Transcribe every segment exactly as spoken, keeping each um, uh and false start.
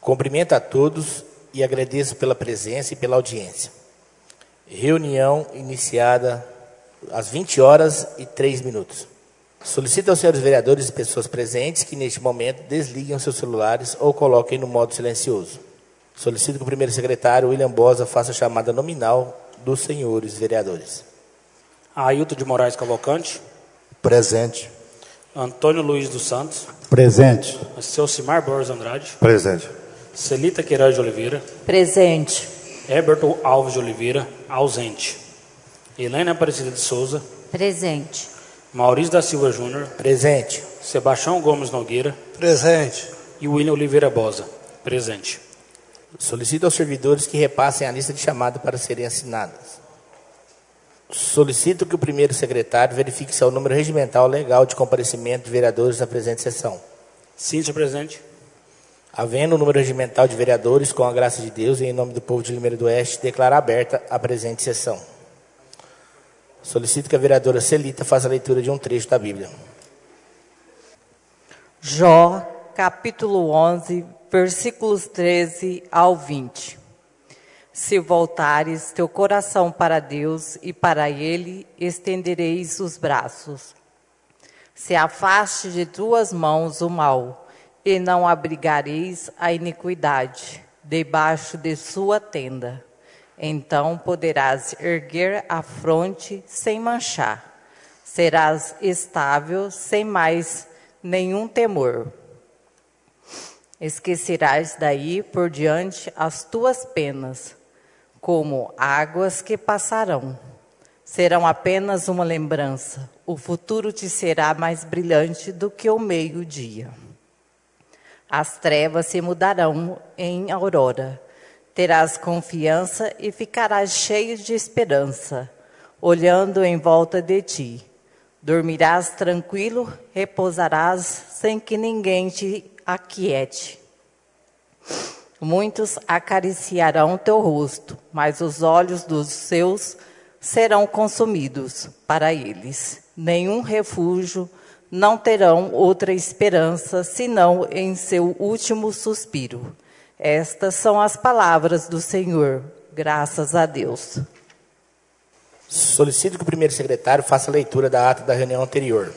Cumprimento a todos e agradeço pela presença e pela audiência. Reunião iniciada às vinte horas e três minutos. Solicito aos senhores vereadores e pessoas presentes que neste momento desliguem os seus celulares ou coloquem no modo silencioso. Solicito que o primeiro secretário, William Bosa, faça a chamada nominal dos senhores vereadores. Ailton de Moraes Cavalcante. Presente. Antônio Luiz dos Santos. Presente. Celcimar Borges Andrade. Presente. Celita Queiroz de Oliveira. Presente. Heberton Alves de Oliveira. Ausente. Helena Aparecida de Souza. Presente. Maurício da Silva Júnior. Presente. Sebastião Gomes Nogueira. Presente. E William Oliveira Bosa. Presente. Solicito aos servidores que repassem a lista de chamada para serem assinadas. Solicito que o primeiro secretário verifique se é o número regimental legal de comparecimento de vereadores na presente sessão. Sim, senhor presidente. Havendo o número regimental de vereadores, com a graça de Deus e em nome do povo de Limeira do Oeste, declaro aberta a presente sessão. Solicito que a vereadora Celita faça a leitura de um trecho da Bíblia. Jó, capítulo onze, versículos treze ao vinte. Se voltares teu coração para Deus e para Ele estendereis os braços. Se afaste de tuas mãos o mal, e não abrigareis a iniquidade debaixo de sua tenda. Então poderás erguer a fronte sem manchar. Serás estável sem mais nenhum temor. Esquecerás daí por diante as tuas penas, como águas que passarão. Serão apenas uma lembrança. O futuro te será mais brilhante do que o meio-dia. As trevas se mudarão em aurora. Terás confiança e ficarás cheio de esperança, olhando em volta de ti. Dormirás tranquilo, repousarás sem que ninguém te aquiete. Muitos acariciarão teu rosto, mas os olhos dos seus serão consumidos para eles. Nenhum refúgio, não terão outra esperança, senão em seu último suspiro. Estas são as palavras do Senhor, graças a Deus. Solicito que o primeiro secretário faça a leitura da ata da reunião anterior.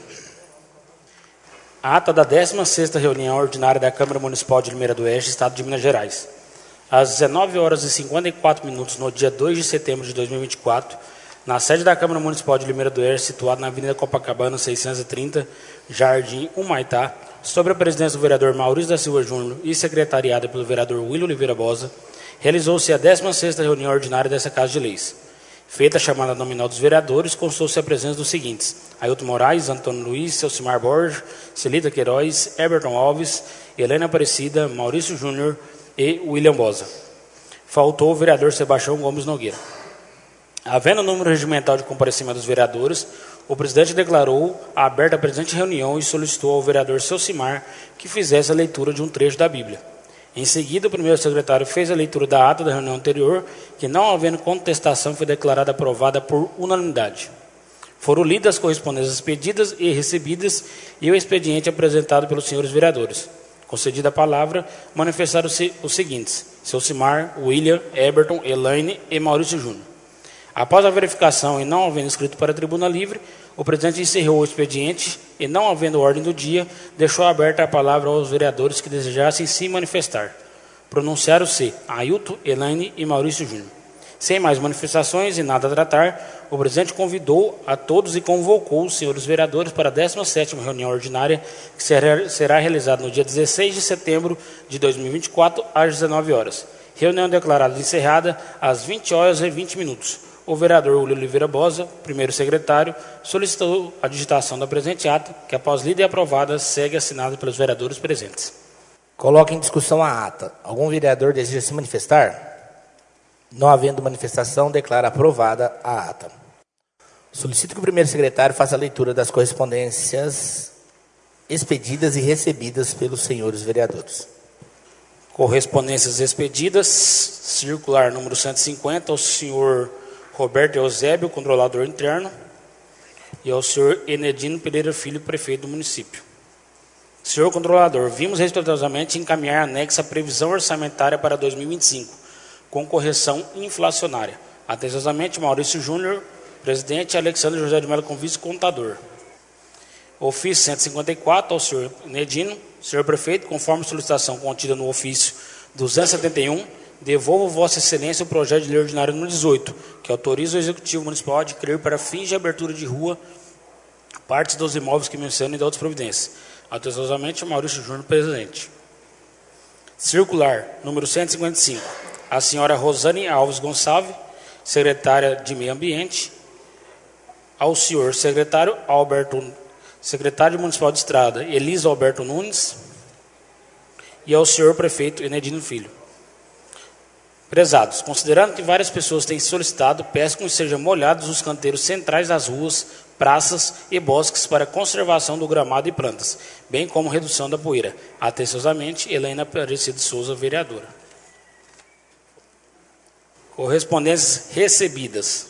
A ata da décima sexta reunião ordinária da Câmara Municipal de Limeira do Oeste, Estado de Minas Gerais. Às dezenove horas e cinquenta e quatro minutos, no dia dois de setembro de dois mil e vinte e quatro, na sede da Câmara Municipal de Limeira do Oeste, situada na Avenida Copacabana, seiscentos e trinta, Jardim Humaitá, sob a presidência do vereador Maurício da Silva Júnior e secretariada pelo vereador William Oliveira Bosa, realizou-se a décima sexta reunião ordinária dessa Casa de Leis. Feita a chamada nominal dos vereadores, constou-se a presença dos seguintes: Ailton Moraes, Antônio Luiz, Celcimar Borges, Celita Queiroz, Heberton Alves, Helena Aparecida, Maurício Júnior e William Bosa. Faltou o vereador Sebastião Gomes Nogueira. Havendo o número regimental de comparecimento dos vereadores, o presidente declarou aberta a presente reunião e solicitou ao vereador Celcimar que fizesse a leitura de um trecho da Bíblia. Em seguida, o primeiro secretário fez a leitura da ata da reunião anterior, que, não havendo contestação, foi declarada aprovada por unanimidade. Foram lidas as correspondências pedidas e recebidas e o expediente apresentado pelos senhores vereadores. Concedida a palavra, manifestaram-se os seguintes: Celcimar, William, Heberton, Elaine e Maurício Júnior. Após a verificação e não havendo escrito para a tribuna livre, o presidente encerrou o expediente e, não havendo ordem do dia, deixou aberta a palavra aos vereadores que desejassem se manifestar. Pronunciaram-se Ailton, Elaine e Maurício Júnior. Sem mais manifestações e nada a tratar, o presidente convidou a todos e convocou os senhores vereadores para a décima sétima reunião ordinária, que será, será realizada no dia dezesseis de setembro de dois mil e vinte e quatro, às dezenove horas. Reunião declarada encerrada às vinte horas e vinte minutos. O vereador William Oliveira Bosa, primeiro secretário, solicitou a digitação da presente ata, que após lida e aprovada, segue assinada pelos vereadores presentes. Coloque em discussão a ata. Algum vereador deseja se manifestar? Não havendo manifestação, declara aprovada a ata. Solicito que o primeiro secretário faça a leitura das correspondências expedidas e recebidas pelos senhores vereadores. Correspondências expedidas, circular número cento e cinquenta, ao senhor Roberto Eusébio, controlador interno, e ao senhor Enedino Pereira Filho, prefeito do município. Senhor Controlador, vimos respeitosamente encaminhar anexa a previsão orçamentária para dois mil e vinte e cinco, com correção inflacionária. Atenciosamente, Maurício Júnior, presidente, e Alexandre José de Mello, com vice-contador. Ofício cento e cinquenta e quatro, ao senhor Nedino. Senhor Prefeito, conforme solicitação contida no ofício duzentos e setenta e um, devolvo Vossa Excelência o projeto de lei ordinária número dezoito, que autoriza o Executivo Municipal a adquirir para fins de abertura de rua partes dos imóveis que mencionam e de outras providências. Atenciosamente, Maurício Júnior, presidente. Circular, número cento e cinquenta e cinco. A senhora Rosane Alves Gonçalves, secretária de Meio Ambiente. Ao senhor secretário Alberto, secretário municipal de Estrada, Elisa Alberto Nunes. E ao senhor prefeito Enedino Filho. Prezados, considerando que várias pessoas têm solicitado, peço que sejam molhados os canteiros centrais das ruas, praças e bosques para conservação do gramado e plantas, bem como redução da poeira. Atenciosamente, Helena Aparecida de Souza, vereadora. Correspondências recebidas.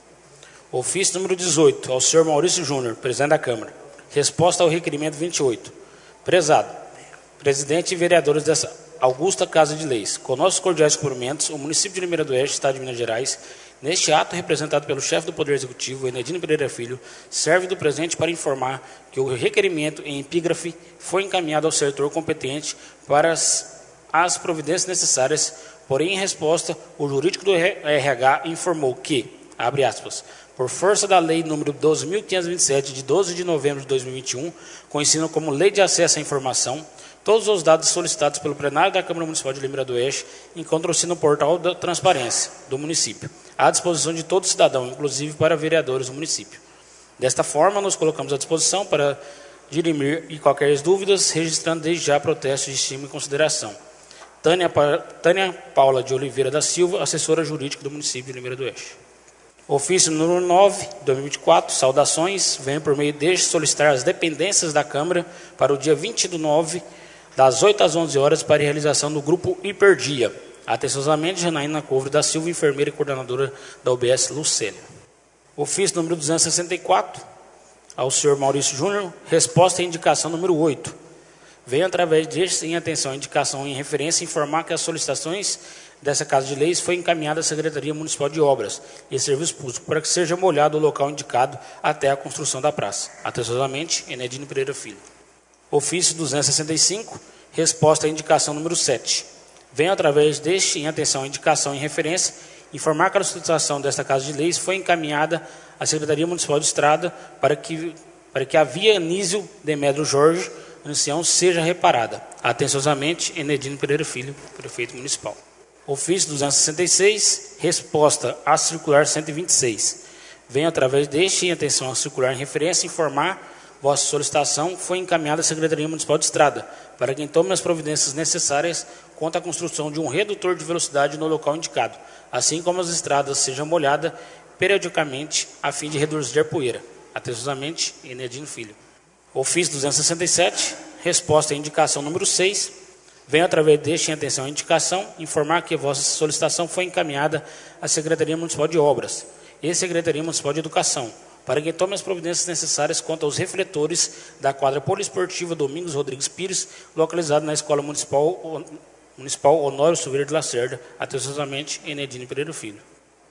Ofício número dezoito, ao senhor Maurício Júnior, presidente da Câmara. Resposta ao requerimento vinte e oito. Prezado, presidente e vereadores dessa augusta Casa de Leis, com nossos cordiais cumprimentos, o município de Limeira do Oeste, Estado de Minas Gerais, neste ato representado pelo chefe do Poder Executivo, Enedino Pereira Filho, serve do presente para informar que o requerimento em epígrafe foi encaminhado ao setor competente para as, as providências necessárias, porém, em resposta, o jurídico do R H informou que, abre aspas, por força da Lei número doze mil quinhentos e vinte e sete, de doze de novembro de dois mil e vinte e um, conhecida como Lei de Acesso à Informação, todos os dados solicitados pelo plenário da Câmara Municipal de Limeira do Oeste encontram-se no portal da transparência do município, à disposição de todo cidadão, inclusive para vereadores do município. Desta forma, nos colocamos à disposição para dirimir e qualquer dúvidas, registrando desde já protestos de estima e consideração. Tânia, Tânia Paula de Oliveira da Silva, assessora jurídica do município de Limeira do Oeste. Ofício número nove, dois mil e vinte e quatro, saudações, venho por meio deste solicitar as dependências da Câmara para o dia vinte do nove, das oito às onze horas, para a realização do grupo Hiperdia. Atenciosamente, Janaína Couvre da Silva, enfermeira e coordenadora da U B S Lucélia. Ofício número duzentos e sessenta e quatro, ao senhor Maurício Júnior, resposta à indicação número oito. Venho, através deste, em atenção à indicação em referência, informar que as solicitações dessa Casa de Leis foi encaminhada à Secretaria Municipal de Obras e Serviços Públicos para que seja molhado o local indicado até a construção da praça. Atenciosamente, Enedino Pereira Filho. Ofício duzentos e sessenta e cinco, resposta à indicação número sete. Venho, através deste, em atenção à indicação em referência, informar que a solicitação desta Casa de Leis foi encaminhada à Secretaria Municipal de Estrada para que, para que a via Anísio Demétrio Jorge, ancião, seja reparada. Atenciosamente, Enedino Pereira Filho, prefeito municipal. Ofício duzentos e sessenta e seis, resposta à circular cento e vinte e seis. Venho, através deste, em atenção à circular em referência, informar vossa solicitação foi encaminhada à Secretaria Municipal de Estrada, para que tome as providências necessárias quanto à construção de um redutor de velocidade no local indicado, assim como as estradas sejam molhadas periodicamente, a fim de reduzir a poeira. Atenciosamente, Enedino Filho. Ofício duzentos e sessenta e sete, resposta à indicação número seis. Venho, através deste, em atenção à indicação, informar que vossa solicitação foi encaminhada à Secretaria Municipal de Obras e Secretaria Municipal de Educação, para que tome as providências necessárias quanto aos refletores da quadra poliesportiva Domingos Rodrigues Pires, localizada na Escola Municipal, Municipal Honório Silveira de Lacerda, atenciosamente, Enedino Pereira Filho.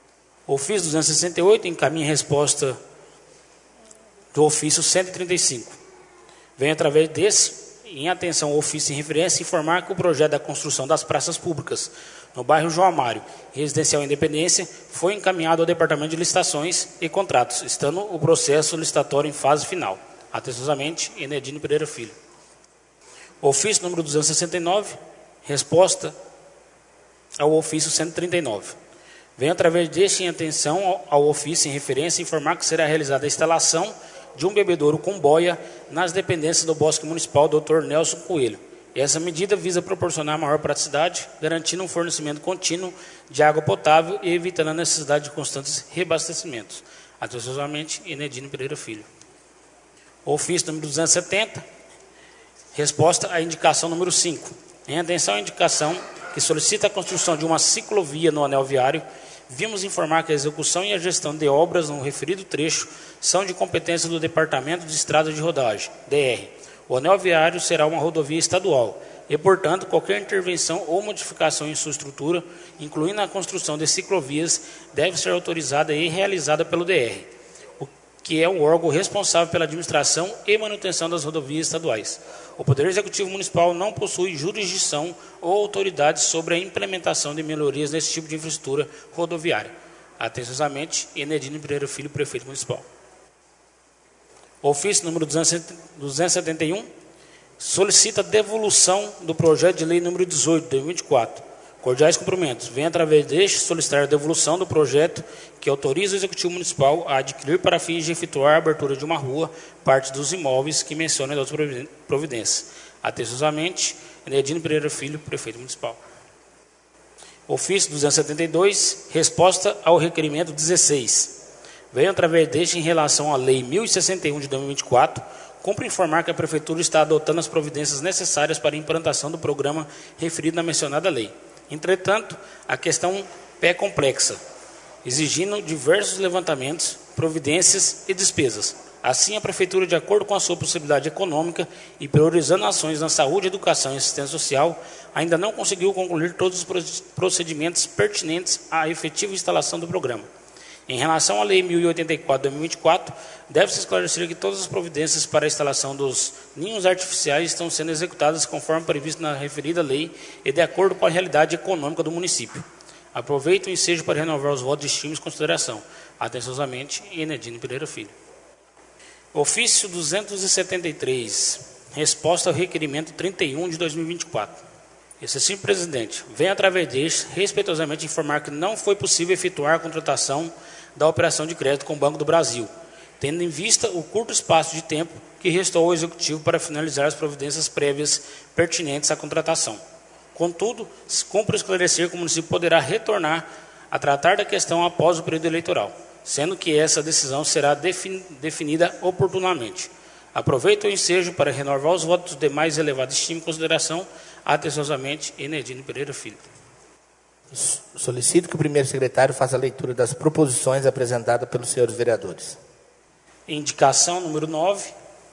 Ofício duzentos e sessenta e oito, encaminha a resposta do ofício cento e trinta e cinco. Venho, através desse, em atenção ao ofício em referência, informar que o projeto da construção das praças públicas no bairro João Amário, Residencial Independência, foi encaminhado ao Departamento de Licitações e Contratos, estando o processo licitatório em fase final. Atenciosamente, Enedino Pereira Filho. Ofício número duzentos e sessenta e nove, resposta ao ofício cento e trinta e nove. Venho, através deste, em atenção ao ofício em referência, informar que será realizada a instalação de um bebedouro com boia nas dependências do Bosque Municipal doutor Nelson Coelho. Essa medida visa proporcionar maior praticidade, garantindo um fornecimento contínuo de água potável e evitando a necessidade de constantes reabastecimentos. Atenciosamente, Enedino Pereira Filho. Ofício número duzentos e setenta, resposta à indicação número cinco. Em atenção à indicação que solicita a construção de uma ciclovia no anel viário, vimos informar que a execução e a gestão de obras no referido trecho são de competência do Departamento de Estradas de Rodagem, D R, O anel viário será uma rodovia estadual e, portanto, qualquer intervenção ou modificação em sua estrutura, incluindo a construção de ciclovias, deve ser autorizada e realizada pelo D R, o que é o órgão responsável pela administração e manutenção das rodovias estaduais. O Poder Executivo Municipal não possui jurisdição ou autoridade sobre a implementação de melhorias nesse tipo de infraestrutura rodoviária. Atenciosamente, Enedino Pereira Filho, Prefeito Municipal. Ofício número duzentos e setenta e um, solicita devolução do projeto de lei número dezoito, de dois mil e vinte e quatro. Cordiais cumprimentos. Vem através deste solicitar a devolução do projeto que autoriza o Executivo Municipal a adquirir para fins de efetuar a abertura de uma rua, parte dos imóveis que mencionam as outras providências. Atenciosamente, Enedino Pereira Filho, Prefeito Municipal. Ofício duzentos e setenta e dois, resposta ao requerimento dezesseis. Venho através deste em relação à Lei mil e sessenta e um de dois mil e vinte e quatro, cumpre informar que a Prefeitura está adotando as providências necessárias para a implantação do programa referido na mencionada lei. Entretanto, a questão é complexa, exigindo diversos levantamentos, providências e despesas. Assim, a Prefeitura, de acordo com a sua possibilidade econômica e priorizando ações na saúde, educação e assistência social, ainda não conseguiu concluir todos os procedimentos pertinentes à efetiva instalação do programa. Em relação à Lei mil e oitenta e quatro de dois mil e vinte e quatro, deve-se esclarecer que todas as providências para a instalação dos ninhos artificiais estão sendo executadas conforme previsto na referida lei e de acordo com a realidade econômica do município. Aproveito o ensejo para renovar os votos de estima e consideração. Atenciosamente, Enedino Pereira Filho. Ofício duzentos e setenta e três, resposta ao requerimento trinta e um de dois mil e vinte e quatro. Excessivo Presidente, venho através deste respeitosamente informar que não foi possível efetuar a contratação da operação de crédito com o Banco do Brasil, tendo em vista o curto espaço de tempo que restou ao Executivo para finalizar as providências prévias pertinentes à contratação. Contudo, cumpre esclarecer que o município poderá retornar a tratar da questão após o período eleitoral, sendo que essa decisão será defin- definida oportunamente. Aproveito o ensejo para renovar os votos de mais elevada estima e consideração. Atenciosamente, Enedino Pereira Filho. Solicito que o primeiro secretário faça a leitura das proposições apresentadas pelos senhores vereadores. Indicação número nove.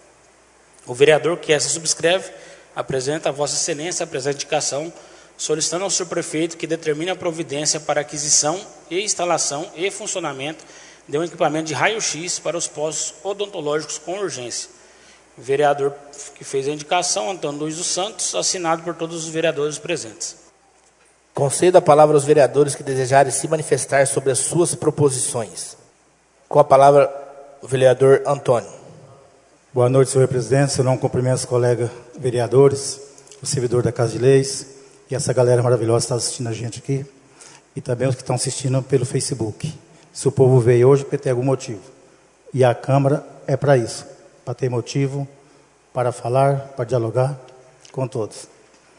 O vereador que essa subscreve apresenta a Vossa Excelência a presente indicação, solicitando ao senhor prefeito que determine a providência para aquisição e instalação e funcionamento de um equipamento de raio-x para os postos odontológicos com urgência. O vereador que fez a indicação, Antônio Luiz dos Santos, assinado por todos os vereadores presentes. Concedo a palavra aos vereadores que desejarem se manifestar sobre as suas proposições. Com a palavra, o vereador Antônio. Boa noite, senhor presidente. Eu não cumprimento os colegas vereadores, o servidor da Casa de Leis e essa galera maravilhosa que está assistindo a gente aqui, e também os que estão assistindo pelo Facebook. Se o povo veio hoje, porque tem algum motivo. E a Câmara é para isso, para ter motivo, para falar, para dialogar com todos.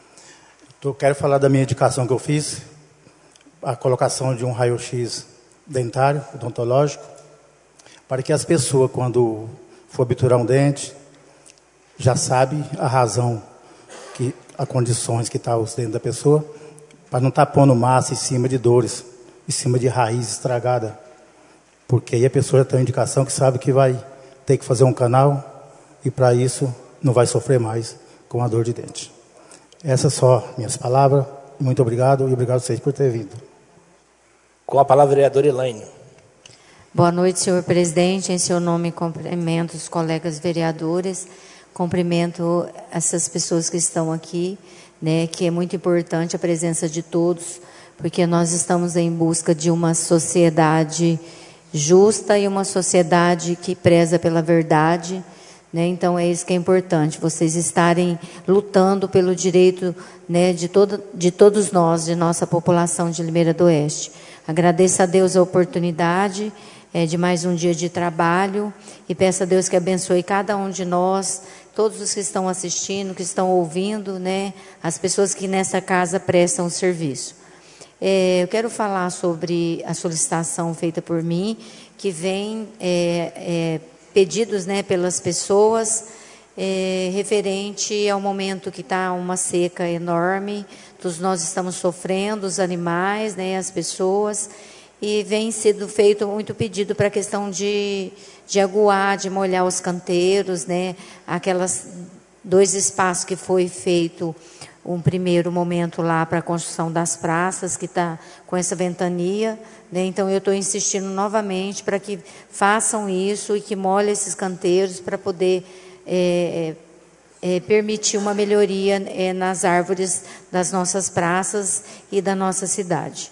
Eu quero falar da minha indicação que eu fiz, a colocação de um raio-x dentário, odontológico, para que as pessoas, quando for obturar um dente, já sabe a razão, que, as condições que estão os dentes da pessoa, para não estar pondo massa em cima de dores, em cima de raiz estragada, porque aí a pessoa já tem uma indicação que sabe que vai ter que fazer um canal e para isso não vai sofrer mais com a dor de dente. Essas são minhas palavras. Muito obrigado e obrigado a vocês por terem vindo. Com a palavra, vereadora Elaine. Boa noite, senhor presidente. Em seu nome, cumprimento os colegas vereadores, cumprimento essas pessoas que estão aqui, né, que é muito importante a presença de todos, porque nós estamos em busca de uma sociedade justa e uma sociedade que preza pela verdade, né? Então é isso que é importante, vocês estarem lutando pelo direito, né, de, todo, de todos nós, de nossa população de Limeira do Oeste. Agradeço a Deus a oportunidade é, de mais um dia de trabalho e peço a Deus que abençoe cada um de nós, todos os que estão assistindo, que estão ouvindo, né, as pessoas que nessa casa prestam o serviço. É, eu quero falar sobre a solicitação feita por mim, que vem é, é, pedidos, né, pelas pessoas, é, referente ao momento que está uma seca enorme, todos nós estamos sofrendo, os animais, né, as pessoas, e vem sendo feito muito pedido para a questão de, de aguar, de molhar os canteiros, né, aquelas dois espaços que foi feito um primeiro momento lá para a construção das praças, que está com essa ventania, né? Então eu estou insistindo novamente para que façam isso e que molhem esses canteiros para poder é, é, permitir uma melhoria é, nas árvores das nossas praças e da nossa cidade.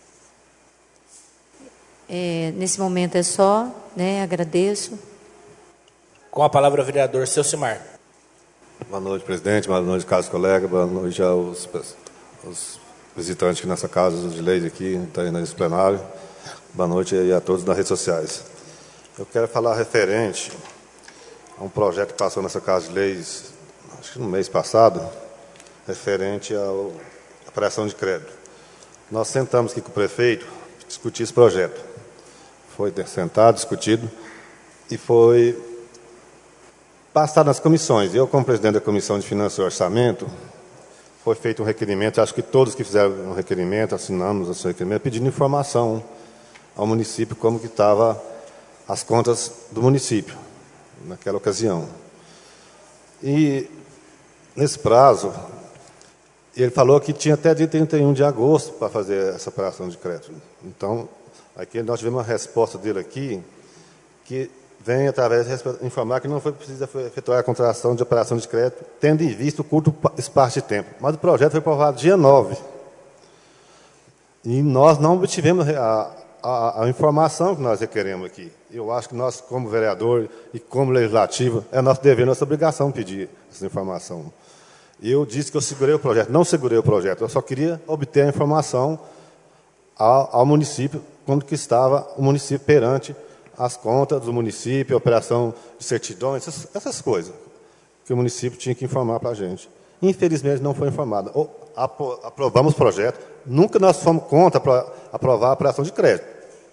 É, nesse momento é só, né? Agradeço. Com a palavra o vereador Ceucimar. Boa noite, presidente. Boa noite, caros colegas. Boa noite aos, aos visitantes aqui nessa casa de leis aqui, está aí nesse plenário. Boa noite e a todos nas redes sociais. Eu quero falar referente a um projeto que passou nessa casa de leis, acho que no mês passado, referente à operação de crédito. Nós sentamos aqui com o prefeito para discutir esse projeto. Foi sentado, discutido e foi passado nas comissões. Eu, como presidente da Comissão de Finanças e Orçamento, foi feito um requerimento, acho que todos que fizeram um requerimento, assinamos o seu requerimento, pedindo informação ao município como que estava as contas do município, naquela ocasião. E, nesse prazo, ele falou que tinha até dia trinta e um de agosto para fazer essa operação de crédito. Então, aqui nós tivemos uma resposta dele aqui, que vem, através de informar que não foi preciso efetuar a contratação de operação de crédito, tendo em vista o curto espaço de tempo. Mas o projeto foi aprovado dia nove. E nós não obtivemos a, a, a informação que nós requeremos aqui. Eu acho que nós, como vereador e como legislativo, é nosso dever, nossa obrigação pedir essa informação. Eu disse que eu segurei o projeto. Não segurei o projeto, eu só queria obter a informação ao, ao município, quando que estava o município perante as contas do município, a operação de certidão, essas, essas coisas que o município tinha que informar para a gente. Infelizmente, não foi informado. Ou, aprovamos o projeto, nunca nós fomos contra para aprovar a operação de crédito.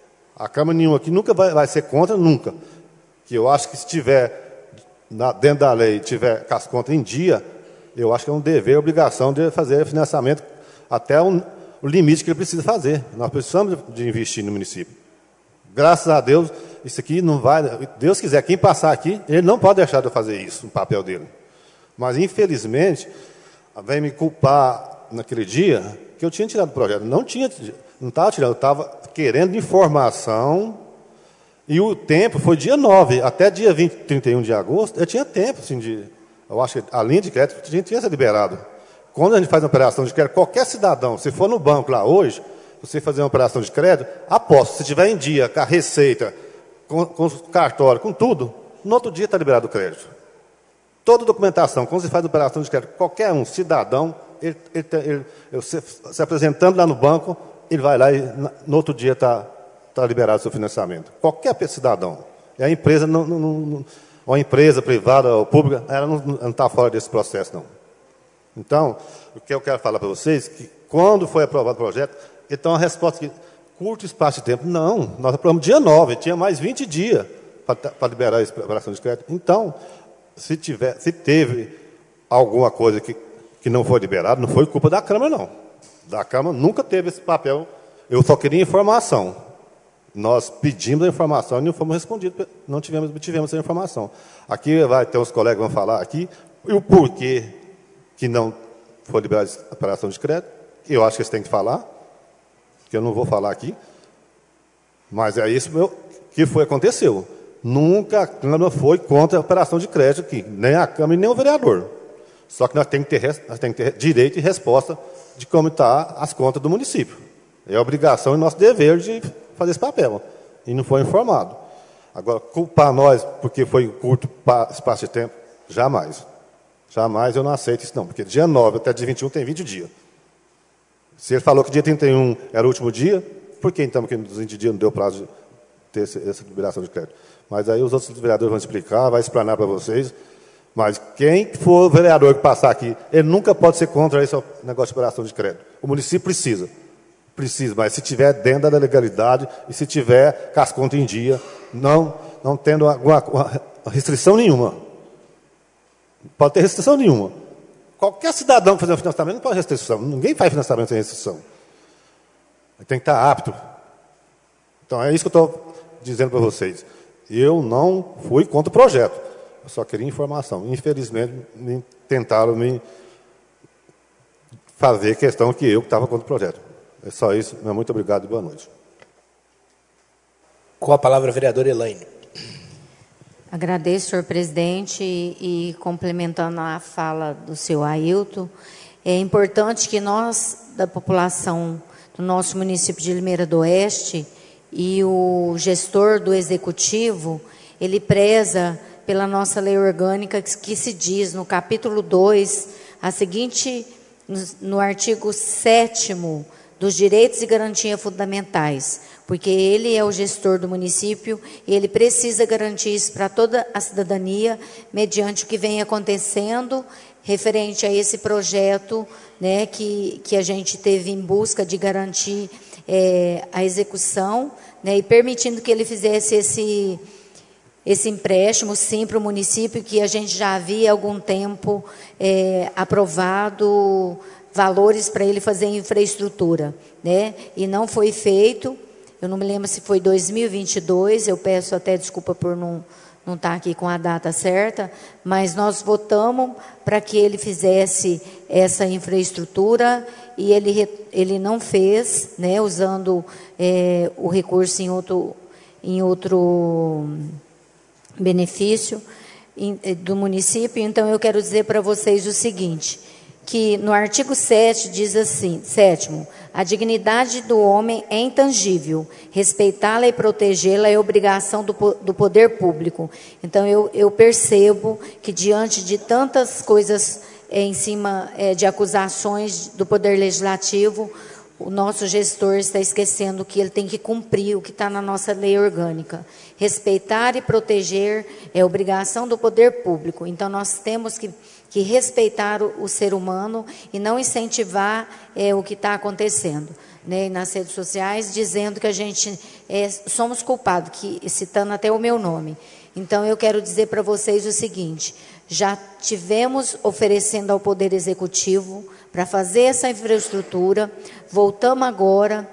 A Câmara nenhuma aqui nunca vai, vai ser contra, nunca. Que eu acho que se tiver, na, dentro da lei, tiver com as contas em dia, eu acho que é um dever, obrigação de fazer financiamento até um, o limite que ele precisa fazer. Nós precisamos de investir no município. Graças a Deus, isso aqui não vai... Deus quiser, quem passar aqui, ele não pode deixar de fazer isso, no papel dele. Mas, infelizmente, vem me culpar naquele dia que eu tinha tirado o projeto. Não tinha, não estava tirando, eu estava querendo informação, e o tempo foi dia nove, até dia vinte, trinta e um de agosto, eu tinha tempo, assim, de... Eu acho que a linha de crédito tinha, tinha sido liberado. Quando a gente faz uma operação de crédito, qualquer cidadão, se for no banco lá hoje, você fazer uma operação de crédito, aposto, se tiver em dia, com a receita, com, com o cartório, com tudo, no outro dia está liberado o crédito. Toda documentação, quando você faz operação de crédito, qualquer um, cidadão, ele, ele, ele, ele se, se apresentando lá no banco, ele vai lá e no outro dia está tá liberado o seu financiamento. Qualquer cidadão. E a empresa, não, não, não, ou a empresa privada ou pública, ela não está fora desse processo, não. Então, o que eu quero falar para vocês, que quando foi aprovado o projeto, então a resposta que curto espaço de tempo. Não, nós aprovamos dia nove, tinha mais vinte dias para liberar a operação de crédito. Então, se, tiver, se teve alguma coisa que, que não foi liberada, não foi culpa da Câmara, não. Da Câmara nunca teve esse papel. Eu só queria informação. Nós pedimos a informação e não fomos respondidos, não tivemos, tivemos essa informação. Aqui vai ter uns colegas que vão falar aqui, e o porquê que não foi liberada a operação de crédito, que eu acho que eles têm que falar, que eu não vou falar aqui, mas é isso meu, que foi, aconteceu. Nunca a Câmara foi contra a operação de crédito aqui, nem a Câmara e nem o vereador. Só que nós temos que ter, nós temos que ter direito e resposta de como estão as contas do município. É obrigação e nosso dever de fazer esse papel. E não foi informado. Agora, culpar nós porque foi curto espaço de tempo, jamais. Jamais eu não aceito isso, não. Porque dia nove até dia vinte e um tem vinte dias. Se ele falou que dia trinta e um era o último dia, por que então que nos vinte dias não deu prazo de ter essa liberação de crédito? Mas aí os outros vereadores vão explicar, vai explanar para vocês. Mas quem for o vereador que passar aqui, ele nunca pode ser contra esse negócio de liberação de crédito. O município precisa. Precisa, mas se tiver dentro da legalidade e se tiver com as contas em dia, não, não tendo alguma restrição nenhuma. Não pode ter restrição nenhuma. Qualquer cidadão que fazer um financiamento não pode ter restrição. Ninguém faz financiamento sem restrição. Ele tem que estar apto. Então, é isso que eu estou dizendo para vocês. Eu não fui contra o projeto. Eu só queria informação. Infelizmente, tentaram me fazer questão que eu que estava contra o projeto. É só isso. Muito obrigado e boa noite. Com a palavra, a vereadora Elaine. Agradeço, senhor presidente, e, e complementando a fala do seu Ailton, é importante que nós, da população do nosso município de Limeira do Oeste, e o gestor do executivo, ele preza pela nossa lei orgânica que, que se diz no capítulo dois, a seguinte, no, no artigo sétimo, dos direitos e garantias fundamentais, porque ele é o gestor do município e ele precisa garantir isso para toda a cidadania, mediante o que vem acontecendo referente a esse projeto, né, que, que a gente teve em busca de garantir é, a execução, né, e permitindo que ele fizesse esse, esse empréstimo, sim, para o município, que a gente já havia há algum tempo é, aprovado valores para ele fazer infraestrutura, né? E não foi feito. Eu não me lembro se foi dois mil e vinte e dois, eu peço até desculpa por não não estar aqui com a data certa, mas nós votamos para que ele fizesse essa infraestrutura e ele ele não fez, né? Usando é, o recurso em outro em outro benefício do município. Então eu quero dizer para vocês o seguinte, que no artigo sete diz assim, sétimo, a dignidade do homem é intangível, respeitá-la e protegê-la é obrigação do, do poder público. Então eu, eu percebo que diante de tantas coisas é, em cima é, de acusações do poder legislativo, o nosso gestor está esquecendo que ele tem que cumprir o que está na nossa lei orgânica. Respeitar e proteger é obrigação do poder público. Então nós temos que que respeitar o, o ser humano e não incentivar é, o que está acontecendo, né, nas redes sociais, dizendo que a gente é, somos culpados, que, citando até o meu nome. Então, eu quero dizer para vocês o seguinte, já tivemos oferecendo ao Poder Executivo para fazer essa infraestrutura, voltamos agora,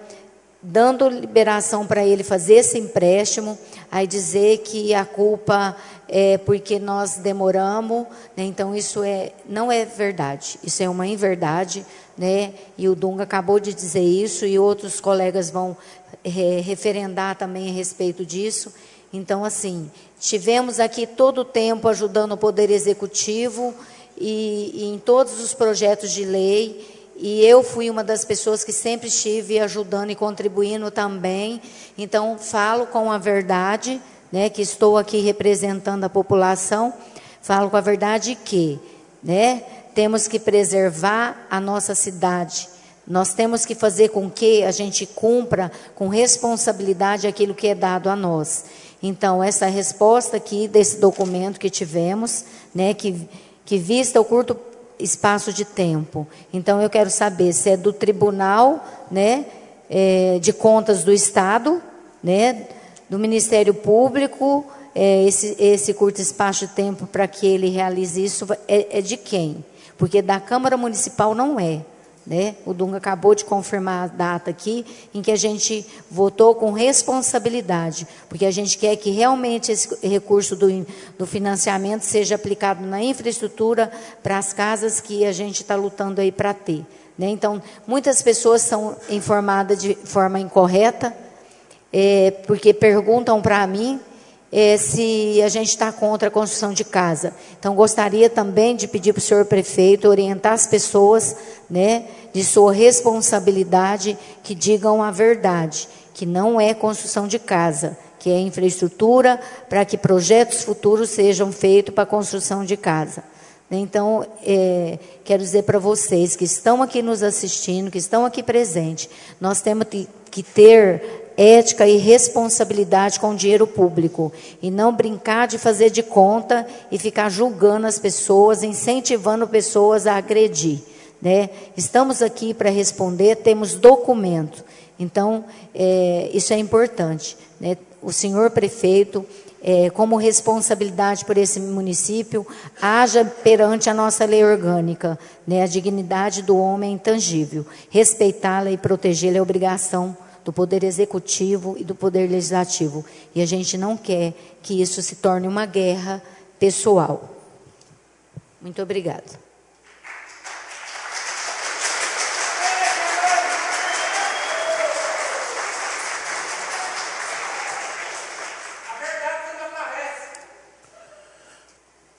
dando liberação para ele fazer esse empréstimo, aí dizer que a culpa é porque nós demoramos, né? Então isso é, não é verdade, isso é uma inverdade, né? E o Dunga acabou de dizer isso e outros colegas vão é, referendar também a respeito disso. Então, assim, tivemos aqui todo o tempo ajudando o Poder Executivo e, e em todos os projetos de lei. E eu fui uma das pessoas que sempre estive ajudando e contribuindo também. Então, falo com a verdade, né, que estou aqui representando a população. Falo com a verdade que, né, temos que preservar a nossa cidade. Nós temos que fazer com que a gente cumpra com responsabilidade aquilo que é dado a nós. Então, essa resposta aqui desse documento que tivemos, né, que, que vista o curto espaço de tempo. Então, eu quero saber se é do Tribunal, né, é, de Contas do Estado, né, do Ministério Público, é, esse, esse curto espaço de tempo para que ele realize isso, é, é de quem? Porque da Câmara Municipal não é. Né? O Dunga acabou de confirmar a data aqui, em que a gente votou com responsabilidade, porque a gente quer que realmente esse recurso do, do financiamento seja aplicado na infraestrutura para as casas que a gente está lutando aí para ter. Né? Então, muitas pessoas são informadas de forma incorreta, é, porque perguntam para mim É, se a gente está contra a construção de casa. Então, gostaria também de pedir para o senhor prefeito orientar as pessoas, né, de sua responsabilidade, que digam a verdade, que não é construção de casa, que é infraestrutura para que projetos futuros sejam feitos para a construção de casa. Então, é, quero dizer para vocês que estão aqui nos assistindo, que estão aqui presentes, nós temos que ter ética e responsabilidade com o dinheiro público e não brincar de fazer de conta e ficar julgando as pessoas, incentivando pessoas a agredir. Né? Estamos aqui para responder, temos documento. Então, é, isso é importante. Né? O senhor prefeito, é, como responsabilidade por esse município, haja perante a nossa lei orgânica, né? A dignidade do homem é intangível. Respeitá-la e protegê-la é obrigação do Poder Executivo e do Poder Legislativo. E a gente não quer que isso se torne uma guerra pessoal. Muito obrigada.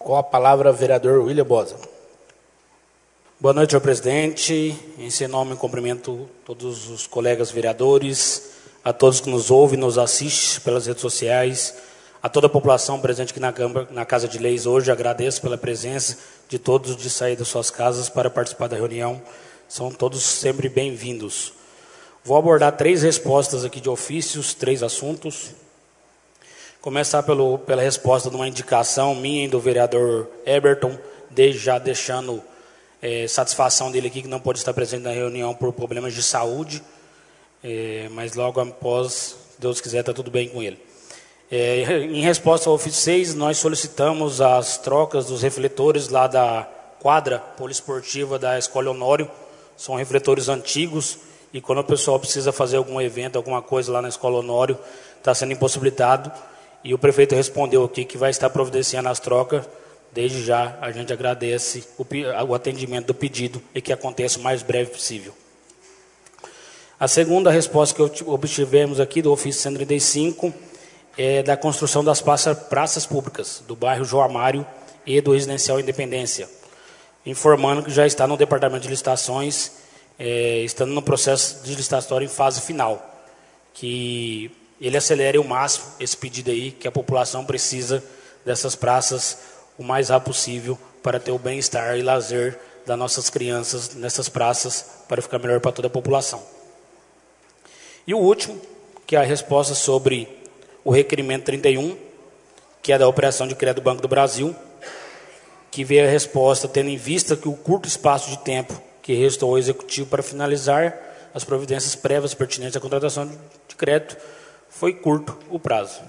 Com a palavra, vereador William Bosa. Boa noite, senhor presidente. Em seu nome, cumprimento todos os colegas vereadores, a todos que nos ouvem, nos assistem pelas redes sociais, a toda a população presente aqui na, Câmara, na Casa de Leis hoje. Agradeço pela presença de todos de sair das suas casas para participar da reunião. São todos sempre bem-vindos. Vou abordar três respostas aqui de ofícios, três assuntos. Começar pelo, pela resposta de uma indicação minha e do vereador Eberton, desde já deixando é, satisfação dele aqui, que não pôde estar presente na reunião por problemas de saúde, é, mas logo após, se Deus quiser, está tudo bem com ele. É, em resposta ao ofício seis, nós solicitamos as trocas dos refletores lá da quadra poliesportiva da Escola Honório. São refletores antigos e quando o pessoal precisa fazer algum evento, alguma coisa lá na Escola Honório, está sendo impossibilitado. E o prefeito respondeu aqui que vai estar providenciando as trocas. Desde já, a gente agradece o, o atendimento do pedido e que aconteça o mais breve possível. A segunda resposta que obtivemos aqui do ofício cento e trinta e cinco é da construção das praças, praças públicas do bairro João Amário e do Residencial Independência, informando que já está no departamento de licitações, é, estando no processo de licitatório em fase final, que ele acelere ao máximo esse pedido aí, que a população precisa dessas praças o mais rápido possível para ter o bem-estar e lazer das nossas crianças nessas praças, para ficar melhor para toda a população. E o último, que é a resposta sobre o requerimento trinta e um, que é da operação de crédito do Banco do Brasil, que veio a resposta tendo em vista que o curto espaço de tempo que restou ao Executivo para finalizar as providências prévias pertinentes à contratação de crédito, foi curto o prazo.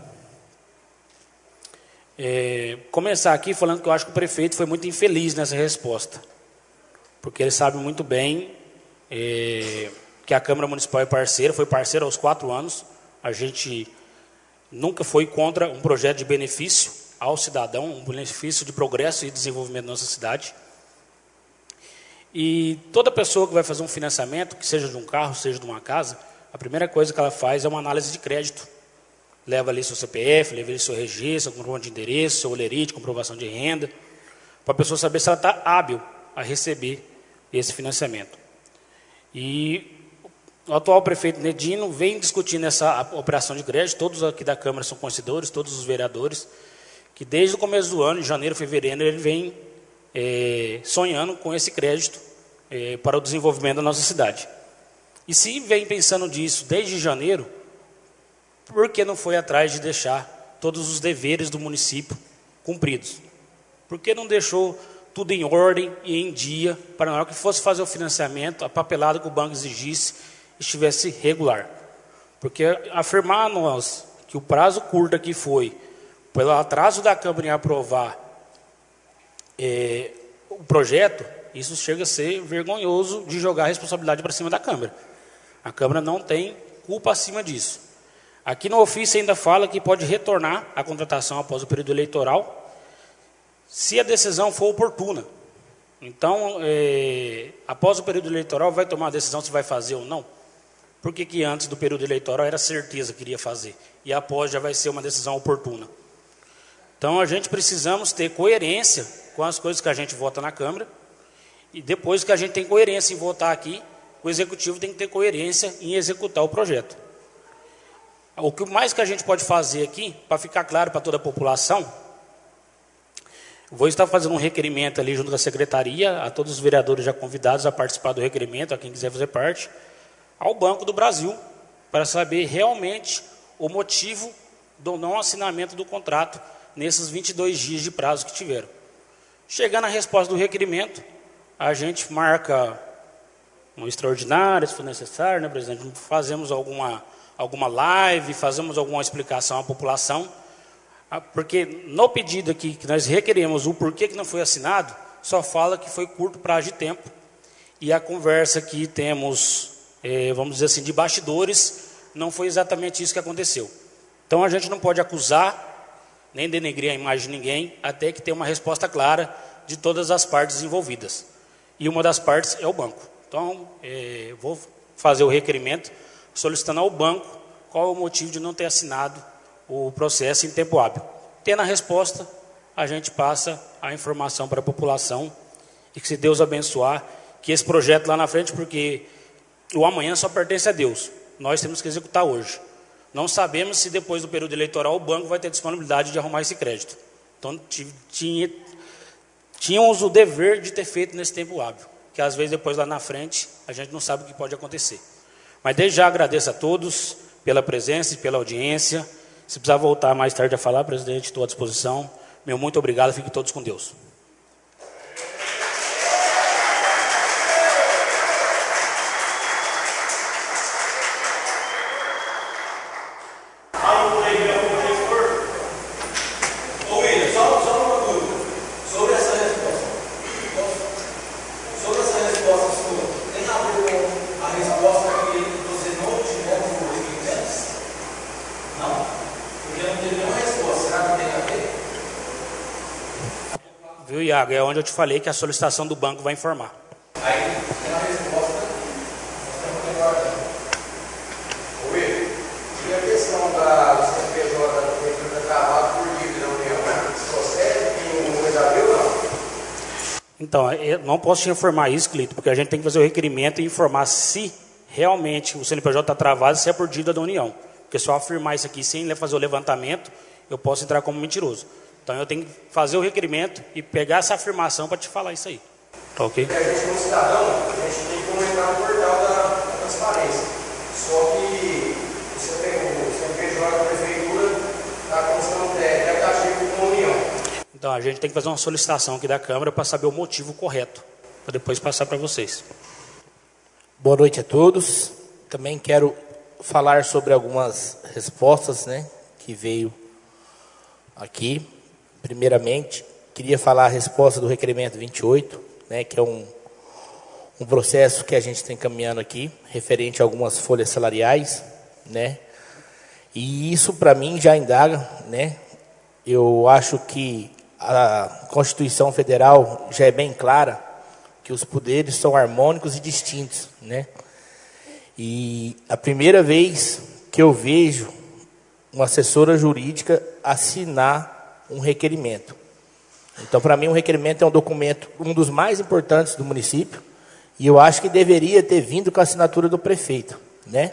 É, começar aqui falando que eu acho que o prefeito foi muito infeliz nessa resposta, porque ele sabe muito bem é, que a Câmara Municipal é parceira, foi parceira aos quatro anos, a gente nunca foi contra um projeto de benefício ao cidadão, um benefício de progresso e desenvolvimento da nossa cidade. E toda pessoa que vai fazer um financiamento, que seja de um carro, seja de uma casa, a primeira coisa que ela faz é uma análise de crédito. Leva ali seu C P F, leva ali seu registro, seu comprovante de endereço, seu olerite, comprovação de renda, para a pessoa saber se ela está hábil a receber esse financiamento. E o atual prefeito Nedino vem discutindo essa operação de crédito, todos aqui da Câmara são conhecedores, todos os vereadores, que desde o começo do ano, em janeiro, fevereiro, ele vem é, sonhando com esse crédito é, para o desenvolvimento da nossa cidade. E se vem pensando disso desde janeiro, por que não foi atrás de deixar todos os deveres do município cumpridos? Por que não deixou tudo em ordem e em dia, para na hora que fosse fazer o financiamento, a papelada que o banco exigisse estivesse regular? Porque afirmar a nós que o prazo curto aqui foi, pelo atraso da Câmara em aprovar é, o projeto, isso chega a ser vergonhoso de jogar a responsabilidade para cima da Câmara. A Câmara não tem culpa acima disso. Aqui no ofício ainda fala que pode retornar a contratação após o período eleitoral, se a decisão for oportuna. Então, é, após o período eleitoral, vai tomar a decisão se vai fazer ou não. Por que que antes do período eleitoral era certeza que iria fazer? E após já vai ser uma decisão oportuna. Então, a gente precisamos ter coerência com as coisas que a gente vota na Câmara. E depois que a gente tem coerência em votar aqui, o Executivo tem que ter coerência em executar o projeto. O que mais que a gente pode fazer aqui, para ficar claro para toda a população, vou estar fazendo um requerimento ali junto com a secretaria, a todos os vereadores já convidados a participar do requerimento, a quem quiser fazer parte, ao Banco do Brasil, para saber realmente o motivo do não assinamento do contrato nesses vinte e dois dias de prazo que tiveram. Chegando à resposta do requerimento, a gente marca um extraordinário, se for necessário, né, presidente? Fazemos alguma, alguma live, fazemos alguma explicação à população, porque no pedido aqui que nós requeremos o porquê que não foi assinado, só fala que foi curto prazo de tempo, e a conversa que temos, é, vamos dizer assim, de bastidores, não foi exatamente isso que aconteceu. Então a gente não pode acusar, nem denegrir a imagem de ninguém, até que tenha uma resposta clara de todas as partes envolvidas. E uma das partes é o banco. Então, é, vou fazer o requerimento solicitando ao banco qual é o motivo de não ter assinado o processo em tempo hábil. Tendo a resposta, a gente passa a informação para a população e que, se Deus abençoar, que esse projeto lá na frente, porque o amanhã só pertence a Deus, nós temos que executar hoje. Não sabemos se depois do período eleitoral o banco vai ter disponibilidade de arrumar esse crédito. Então, tinha, tínhamos o dever de ter feito nesse tempo hábil, que às vezes depois lá na frente a gente não sabe o que pode acontecer. Mas desde já agradeço a todos pela presença e pela audiência. Se precisar voltar mais tarde a falar, presidente, estou à disposição. Meu muito obrigado, fiquem todos com Deus. Viu, Iago? É onde eu te falei que a solicitação do banco vai informar. Aí, na resposta, nós temos que guardar. Ô, Will, e a questão da, do C N P J da prefeitura travado por dívida da União, isso procede que o coisa abriu, não? Então, eu não posso te informar isso, Clito, porque a gente tem que fazer o requerimento e informar se realmente o C N P J está travado, se é por dívida da União. Porque só afirmar isso aqui sem fazer o levantamento, eu posso entrar como mentiroso. Então, eu tenho que fazer o requerimento e pegar essa afirmação para te falar isso aí. Tá ok? Porque a gente, como cidadão, a gente tem como entrar no portal da, da transparência. Só que você tem o C N P J da prefeitura está constando negativo com a União. Então, a gente tem que fazer uma solicitação aqui da Câmara para saber o motivo correto, para depois passar para vocês. Boa noite a todos. Também quero falar sobre algumas respostas, né, que veio aqui. Primeiramente, queria falar a resposta do requerimento vinte e oito, né, que é um, um processo que a gente está encaminhando aqui, referente a algumas folhas salariais, né, e isso para mim já indaga, né, eu acho que a Constituição Federal já é bem clara, que os poderes são harmônicos e distintos, né, e a primeira vez que eu vejo uma assessora jurídica assinar um requerimento. Então, para mim, um requerimento é um documento, um dos mais importantes do município, e eu acho que deveria ter vindo com a assinatura do prefeito, né?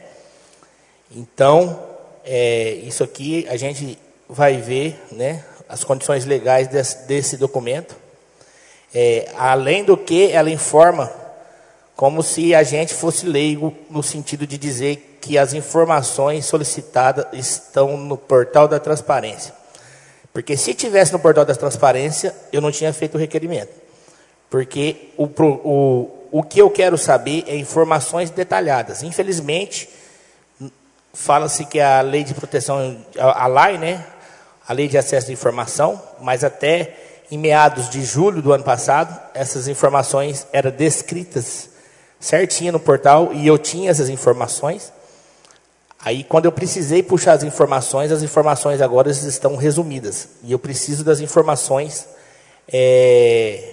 Então, é, isso aqui a gente vai ver, né, as condições legais desse, desse documento. É, além do que, ela informa como se a gente fosse leigo, no sentido de dizer que as informações solicitadas estão no portal da transparência. Porque se tivesse no portal da transparência, eu não tinha feito o requerimento. Porque o, o, o que eu quero saber é informações detalhadas. Infelizmente, fala-se que a lei de proteção, a, a L A I, né, a lei de acesso à informação, mas até em meados de julho do ano passado, essas informações eram descritas certinho no portal e eu tinha essas informações. Aí, quando eu precisei puxar as informações, as informações agora estão resumidas. E eu preciso das informações, é,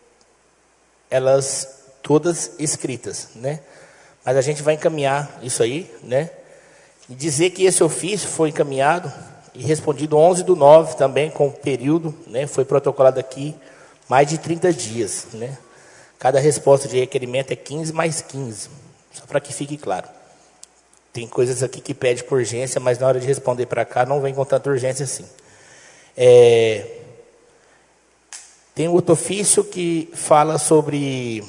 elas todas escritas, né? Mas a gente vai encaminhar isso aí, né? E dizer que esse ofício foi encaminhado e respondido onze do nove também, com o período, né? Foi protocolado aqui mais de trinta dias, né? Cada resposta de requerimento é quinze mais quinze, só para que fique claro. Tem coisas aqui que pede por urgência, mas na hora de responder para cá não vem com tanta urgência assim. É, tem outro ofício que fala sobre,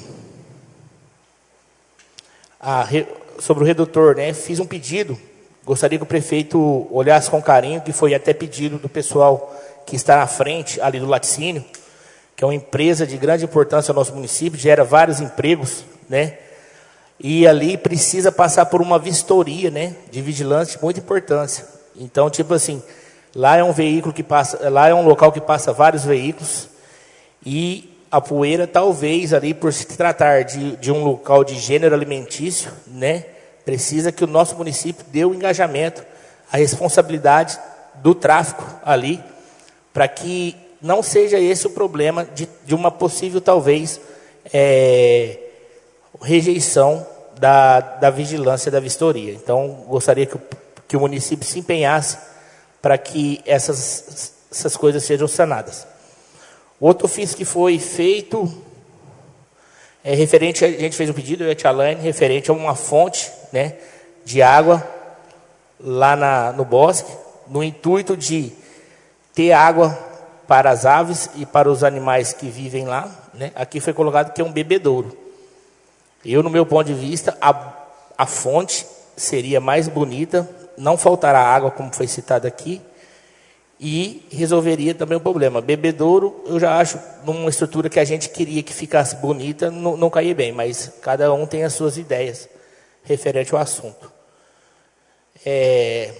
a, sobre o redutor, né? Fiz um pedido, gostaria que o prefeito olhasse com carinho, que foi até pedido do pessoal que está na frente, ali do laticínio, que é uma empresa de grande importância no nosso município, gera vários empregos, né? E ali precisa passar por uma vistoria, né, de vigilância de muita importância. Então, tipo assim, lá é um veículo que passa, lá é um local que passa vários veículos e a poeira, talvez ali por se tratar de, de um local de gênero alimentício, né, precisa que o nosso município dê o engajamento, a responsabilidade do tráfico ali, para que não seja esse o problema de, de uma possível, talvez, é, rejeição da, da vigilância da vistoria. Então, gostaria que o, que o município se empenhasse para que essas, essas coisas sejam sanadas. O outro ofício que foi feito é referente, a gente fez um pedido, eu e a Tia Laine, referente a uma fonte, né, de água lá na, no bosque, no intuito de ter água para as aves e para os animais que vivem lá, né? Aqui foi colocado que é um bebedouro. Eu, no meu ponto de vista, a, a fonte seria mais bonita, não faltará água, como foi citado aqui, e resolveria também o problema. Bebedouro, eu já acho, numa estrutura que a gente queria que ficasse bonita, não, não caía bem, mas cada um tem as suas ideias referente ao assunto. É,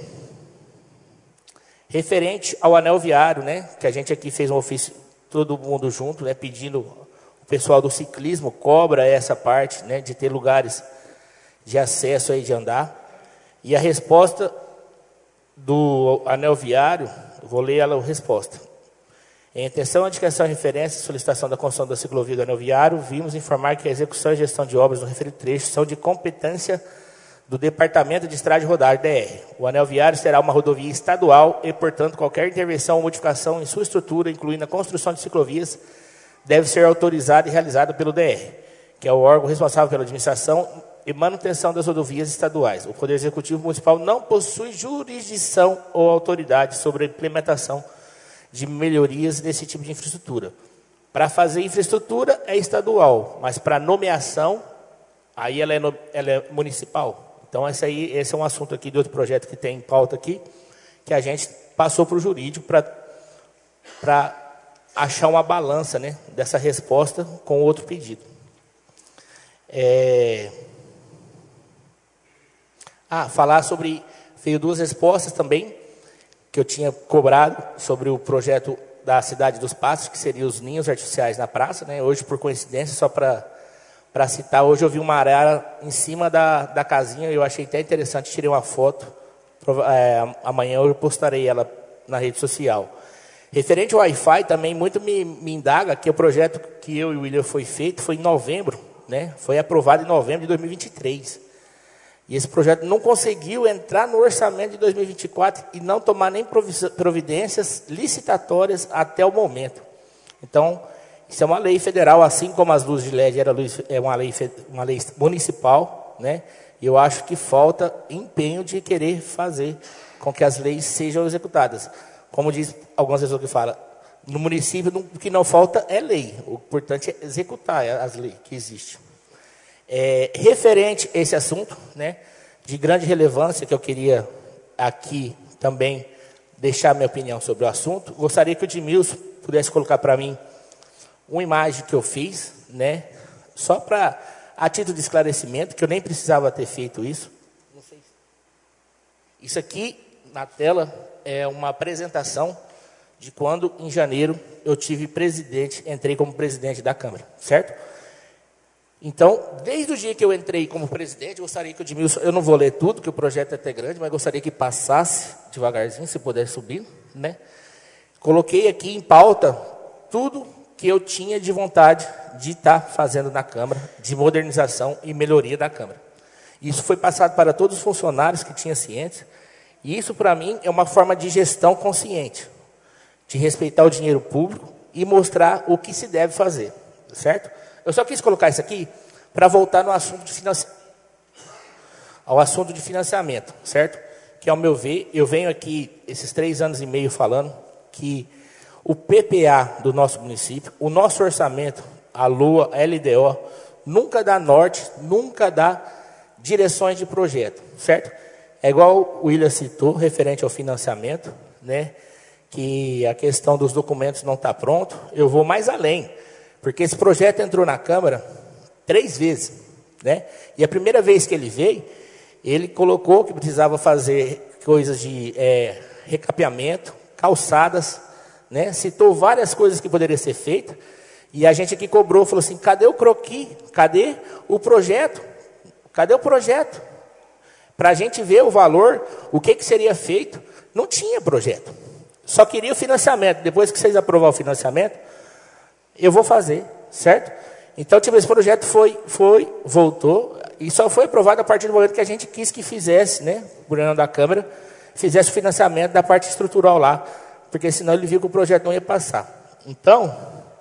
referente ao anel viário, né, que a gente aqui fez um ofício, todo mundo junto, né, pedindo, o pessoal do ciclismo cobra essa parte, né, de ter lugares de acesso aí de andar. E a resposta do anel viário, vou ler ela a resposta. Em atenção à indicação e referência, solicitação da construção da ciclovia do anel viário, vimos informar que a execução e gestão de obras no referido trecho são de competência do Departamento de Estrada e Rodagem, D R. O anel viário será uma rodovia estadual e, portanto, qualquer intervenção ou modificação em sua estrutura, incluindo a construção de ciclovias, deve ser autorizada e realizada pelo D R, que é o órgão responsável pela administração e manutenção das rodovias estaduais. O Poder Executivo Municipal não possui jurisdição ou autoridade sobre a implementação de melhorias desse tipo de infraestrutura. Para fazer infraestrutura é estadual, mas para nomeação, aí ela é, no, ela é municipal. Então, esse, aí, esse é um assunto aqui de outro projeto que tem em pauta aqui, que a gente passou para o jurídico para achar uma balança, né, dessa resposta com outro pedido. É... Ah, falar sobre... Veio duas respostas também, que eu tinha cobrado sobre o projeto da Cidade dos Passos, que seria os ninhos artificiais na praça, né? Hoje, por coincidência, só para... Para citar, hoje eu vi uma arara em cima da, da casinha, eu achei até interessante, tirei uma foto, é, amanhã eu postarei ela na rede social. Referente ao Wi-Fi, também muito me, me indaga que o projeto que eu e o William foi feito foi em novembro, né? Foi aprovado em novembro de dois mil e vinte e três. E esse projeto não conseguiu entrar no orçamento de dois mil e vinte e quatro e não tomar nem providências licitatórias até o momento. Então, isso é uma lei federal, assim como as luzes de L E D era luz, é uma lei, uma lei municipal, né? E eu acho que falta empenho de querer fazer com que as leis sejam executadas. Como diz algumas pessoas que falam, no município o que não falta é lei. O importante é executar as leis que existem. É, referente a esse assunto, né, de grande relevância, que eu queria aqui também deixar minha opinião sobre o assunto, gostaria que o Edmilson pudesse colocar para mim uma imagem que eu fiz, né, só para, a título de esclarecimento, que eu nem precisava ter feito isso. Não sei. Isso aqui, na tela, é uma apresentação de quando, em janeiro, eu tive presidente, entrei como presidente da Câmara, certo? Então, desde o dia que eu entrei como presidente, eu gostaria que o Edmilson, eu não vou ler tudo, que o projeto é até grande, mas gostaria que passasse devagarzinho, se puder subir, né? Coloquei aqui em pauta tudo que eu tinha de vontade de estar fazendo na Câmara, de modernização e melhoria da Câmara. Isso foi passado para todos os funcionários que tinham ciência, e isso, para mim, é uma forma de gestão consciente, de respeitar o dinheiro público e mostrar o que se deve fazer, certo? Eu só quis colocar isso aqui para voltar no assunto de financi... ao assunto de financiamento, certo? Que, ao meu ver, eu venho aqui, esses três anos e meio falando, que o P P A do nosso município, o nosso orçamento, a Lua, a L D O, nunca dá norte, nunca dá direções de projeto, certo? É igual o William citou, referente ao financiamento, né? Que a questão dos documentos não está pronto. Eu vou mais além, porque esse projeto entrou na Câmara três vezes, né? E a primeira vez que ele veio, ele colocou que precisava fazer coisas de é, recapeamento, calçadas, né? Citou várias coisas que poderiam ser feitas, e a gente aqui cobrou, falou assim, cadê o croquis? Cadê o projeto? Cadê o projeto? Para a gente ver o valor, o que, que seria feito. Não tinha projeto. Só queria o financiamento. Depois que vocês aprovarem o financiamento, eu vou fazer, certo? Então, tipo, esse projeto foi, foi, voltou, e só foi aprovado a partir do momento que a gente quis que fizesse, né, por ano da Câmara, fizesse o financiamento da parte estrutural lá, porque senão ele viu que o projeto não ia passar. Então,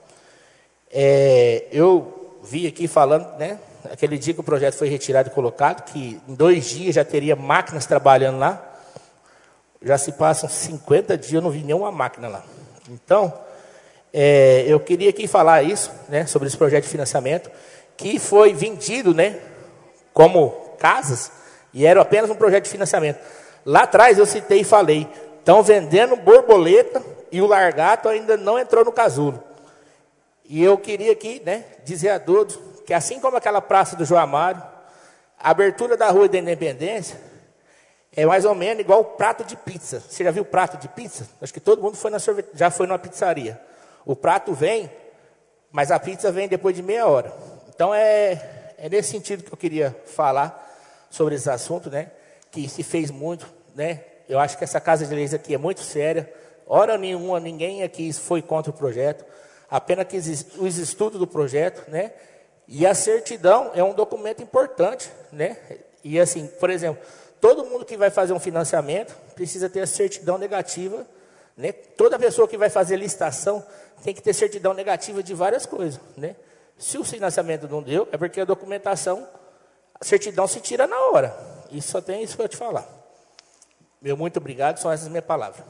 É, eu vi aqui falando, né, aquele dia que o projeto foi retirado e colocado, que em dois dias já teria máquinas trabalhando lá. Já se passam cinquenta dias, eu não vi nenhuma máquina lá. Então, é, eu queria aqui falar isso, né, sobre esse projeto de financiamento, que foi vendido, né, como casas, e era apenas um projeto de financiamento. Lá atrás eu citei e falei, estão vendendo borboleta e o largato ainda não entrou no casulo. E eu queria aqui, né, dizer a todos que assim como aquela praça do João Amaro, a abertura da Rua da Independência é mais ou menos igual o prato de pizza. Você já viu o prato de pizza? Acho que todo mundo foi na sorvete... já foi numa pizzaria. O prato vem, mas a pizza vem depois de meia hora. Então é, é nesse sentido que eu queria falar sobre esse assunto, né, que se fez muito, né. Eu acho que essa Casa de Leis aqui é muito séria. Hora nenhuma, ninguém aqui foi contra o projeto. Apenas que os estudos do projeto, né? E a certidão é um documento importante, né? E assim, por exemplo, todo mundo que vai fazer um financiamento precisa ter a certidão negativa, né? Toda pessoa que vai fazer licitação tem que ter certidão negativa de várias coisas, né? Se o financiamento não deu, é porque a documentação, a certidão se tira na hora. E só tem isso para eu te falar. Meu muito obrigado, são essas minhas palavras.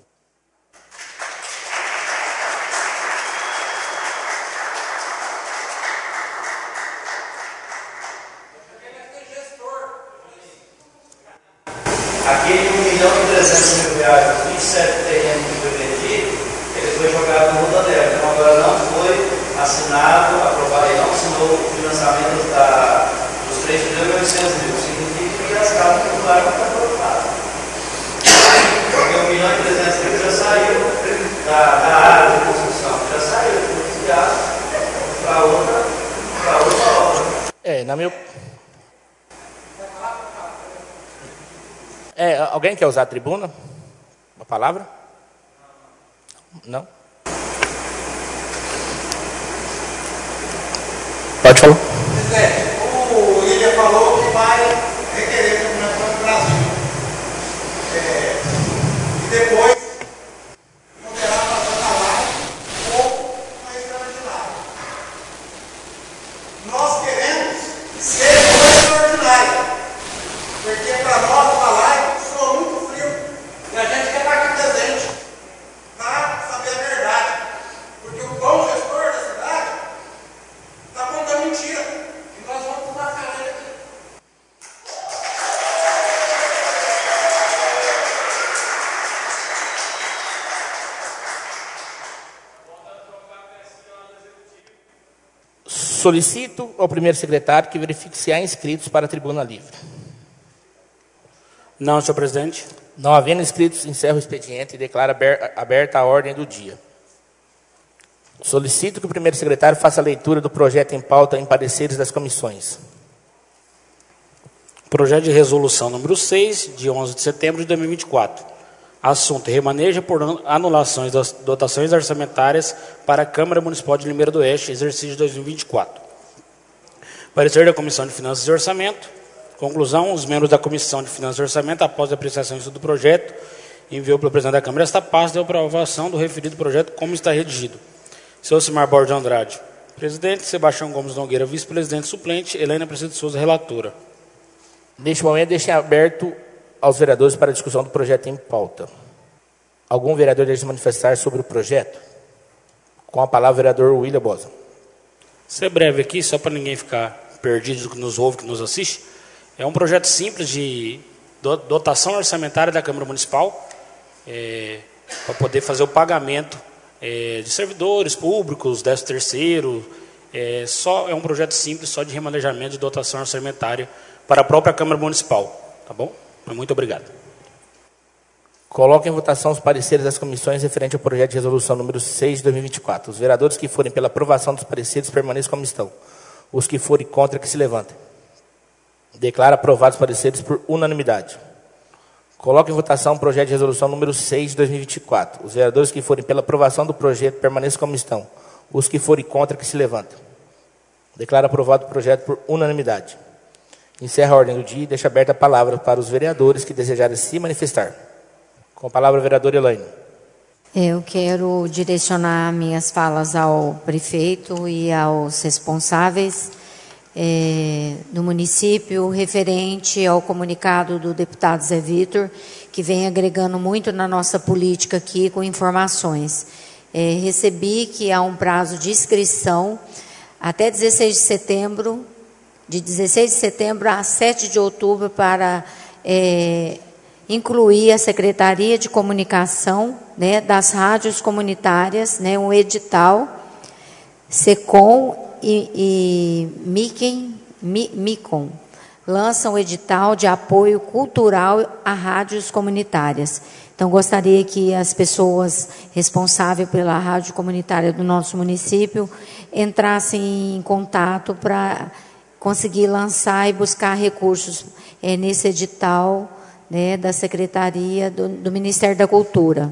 Aquele um milhão e trezentos mil reais, os vinte e sete terrenos que foi vendido, ele foi jogado no rodoviário. Então agora não foi assinado, aprovado, ele não assinou o financiamento da, dos três milhões e oitocentos mil. Significa que as casas populares não estão aprovadas. Porque um milhão e trezentos mil já saiu da, da área de construção, já saiu, foi desviado para outra, para outra obra. É, na minha É, alguém quer usar a tribuna? Uma palavra? Não? Pode falar. Presidente, o William falou que vai requerer documentação do Brasil. É, e depois poderá fazer uma live ou uma extraordinária. Nós queremos ser uma extraordinária. Porque para nós uma live soa muito frio. E a gente quer estar aqui presente para saber a verdade. Porque o bom gestor da cidade está contando mentira. E nós vamos mudar a carreira aqui. Solicito ao primeiro secretário que verifique se há inscritos para a tribuna livre. Não, senhor presidente. Não havendo inscritos, encerro o expediente e declaro aberta a ordem do dia. Solicito que o primeiro secretário faça a leitura do projeto em pauta em pareceres das comissões. Projeto de resolução número seis, de onze de setembro de dois mil e vinte e quatro. Assunto: remaneja por anulações das dotações orçamentárias para a Câmara Municipal de Limeira do Oeste, exercício de dois mil e vinte e quatro. Parecer da Comissão de Finanças e Orçamento. Conclusão: os membros da Comissão de Finanças e Orçamento, após a apreciação do projeto, enviou para o presidente da Câmara esta pasta de aprovação do referido projeto como está redigido. Senhor Simar Borges Andrade, presidente. Sebastião Gomes Nogueira, vice-presidente suplente. Helena Priscila de Souza, relatora. Neste momento, deixem aberto aos vereadores para a discussão do projeto em pauta. Algum vereador deseja se manifestar sobre o projeto? Com a palavra, o vereador William Bosa. Ser breve aqui, só para ninguém ficar perdido que nos ouve, que nos assiste. É um projeto simples de dotação orçamentária da Câmara Municipal, é, para poder fazer o pagamento é, de servidores públicos, décimo terceiro. É, só, é um projeto simples, só de remanejamento de dotação orçamentária para a própria Câmara Municipal. Tá bom? Muito obrigado. Coloco em votação os pareceres das comissões referente ao projeto de resolução número seis de dois mil e vinte e quatro. Os vereadores que forem pela aprovação dos pareceres permaneçam como estão. Os que forem contra, que se levantem. Declaro aprovados os pareceres por unanimidade. Coloco em votação o projeto de resolução número seis de dois mil e vinte e quatro. Os vereadores que forem pela aprovação do projeto permaneçam como estão. Os que forem contra, que se levantem. Declaro aprovado o projeto por unanimidade. Encerro a ordem do dia e deixo aberta a palavra para os vereadores que desejarem se manifestar. Com a palavra, a vereadora Elaine. Eu quero direcionar minhas falas ao prefeito e aos responsáveis é, do município, referente ao comunicado do deputado Zé Vitor, que vem agregando muito na nossa política aqui com informações. É, recebi que há um prazo de inscrição até dezesseis de setembro, de dezesseis de setembro a sete de outubro, para é, incluir a Secretaria de Comunicação, né, das rádios comunitárias, né, um edital, SECOM e, e Miquem, Mi, Micom, lançam um edital de apoio cultural a rádios comunitárias. Então, gostaria que as pessoas responsáveis pela rádio comunitária do nosso município entrassem em contato para conseguir lançar e buscar recursos é, nesse edital, né, da Secretaria do, do Ministério da Cultura.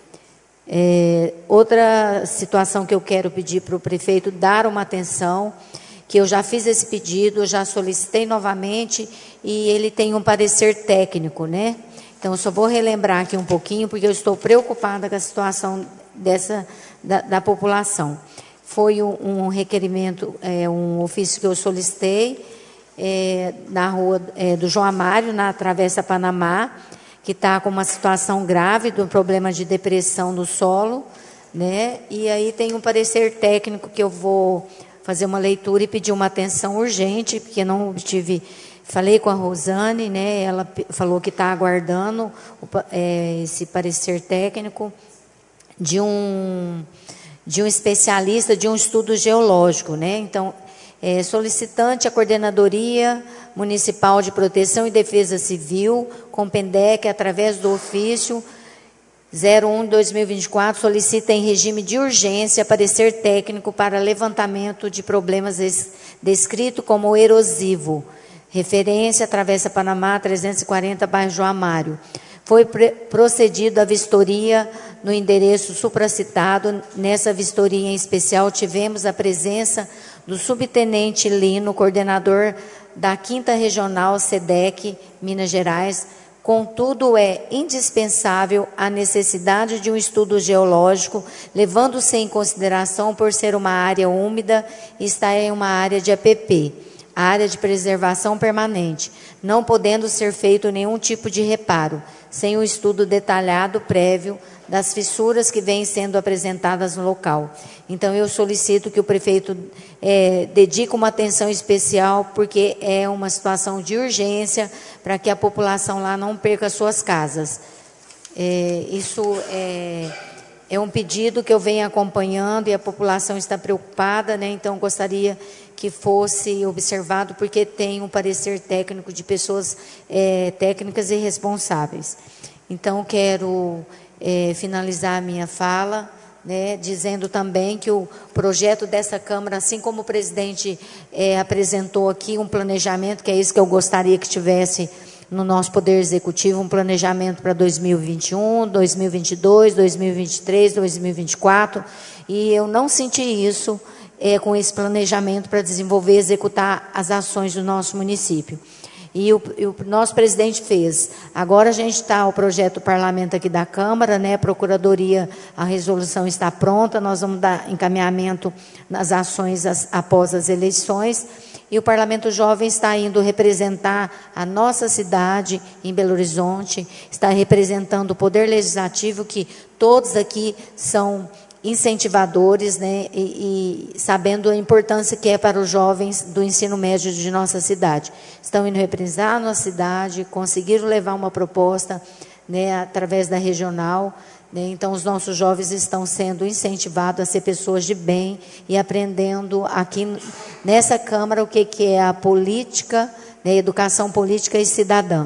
É, outra situação que eu quero pedir para o prefeito dar uma atenção, que eu já fiz esse pedido, já solicitei novamente, e ele tem um parecer técnico, né? Então, eu só vou relembrar aqui um pouquinho, porque eu estou preocupada com a situação dessa, da, da população. Foi um, um requerimento, é, um ofício que eu solicitei, é, na rua é, do João Amário, na Travessa Panamá, que está com uma situação grave do problema de depressão do solo, né? E aí tem um parecer técnico que eu vou fazer uma leitura e pedir uma atenção urgente, porque não obtive. Falei com a Rosane, né? Ela falou que está aguardando o, é, esse parecer técnico de um de um especialista de um estudo geológico, né? Então, é, solicitante a Coordenadoria Municipal de Proteção e Defesa Civil, com PENDEC, através do ofício zero um barra dois mil e vinte e quatro, solicita em regime de urgência parecer técnico para levantamento de problemas descrito como erosivo. Referência, Travessa Panamá, trezentos e quarenta, bairro João Amário. Foi procedido a vistoria no endereço supracitado. Nessa vistoria em especial, tivemos a presença do subtenente Lino, coordenador da quinta Regional SEDEC, Minas Gerais. Contudo, é indispensável a necessidade de um estudo geológico, levando-se em consideração por ser uma área úmida e estar em uma área de A P P, a área de preservação permanente, não podendo ser feito nenhum tipo de reparo, sem um estudo detalhado prévio das fissuras que vêm sendo apresentadas no local. Então, eu solicito que o prefeito é, dedique uma atenção especial, porque é uma situação de urgência para que a população lá não perca suas casas. É, isso é, é um pedido que eu venho acompanhando e a população está preocupada, né? Então, gostaria que fosse observado, porque tem um parecer técnico de pessoas é, técnicas e responsáveis. Então, quero é, finalizar a minha fala, né, dizendo também que o projeto dessa Câmara, assim como o presidente é, apresentou aqui um planejamento, que é isso que eu gostaria que tivesse no nosso Poder Executivo, um planejamento para dois mil e vinte e um, dois mil e vinte e dois, dois mil e vinte e três, dois mil e vinte e quatro, e eu não senti isso é, com esse planejamento para desenvolver e executar as ações do nosso município. E o, e o nosso presidente fez. Agora a gente está, o projeto do parlamento aqui da Câmara, né, a Procuradoria, a resolução está pronta, nós vamos dar encaminhamento nas ações as, após as eleições, e o Parlamento Jovem está indo representar a nossa cidade em Belo Horizonte, está representando o Poder Legislativo, que todos aqui são incentivadores, né, e, e sabendo a importância que é para os jovens do ensino médio de nossa cidade. Estão indo representar a nossa cidade, conseguiram levar uma proposta, né, através da regional, né, então os nossos jovens estão sendo incentivados a ser pessoas de bem e aprendendo aqui nessa Câmara o que, que é a política, né, educação política e cidadã.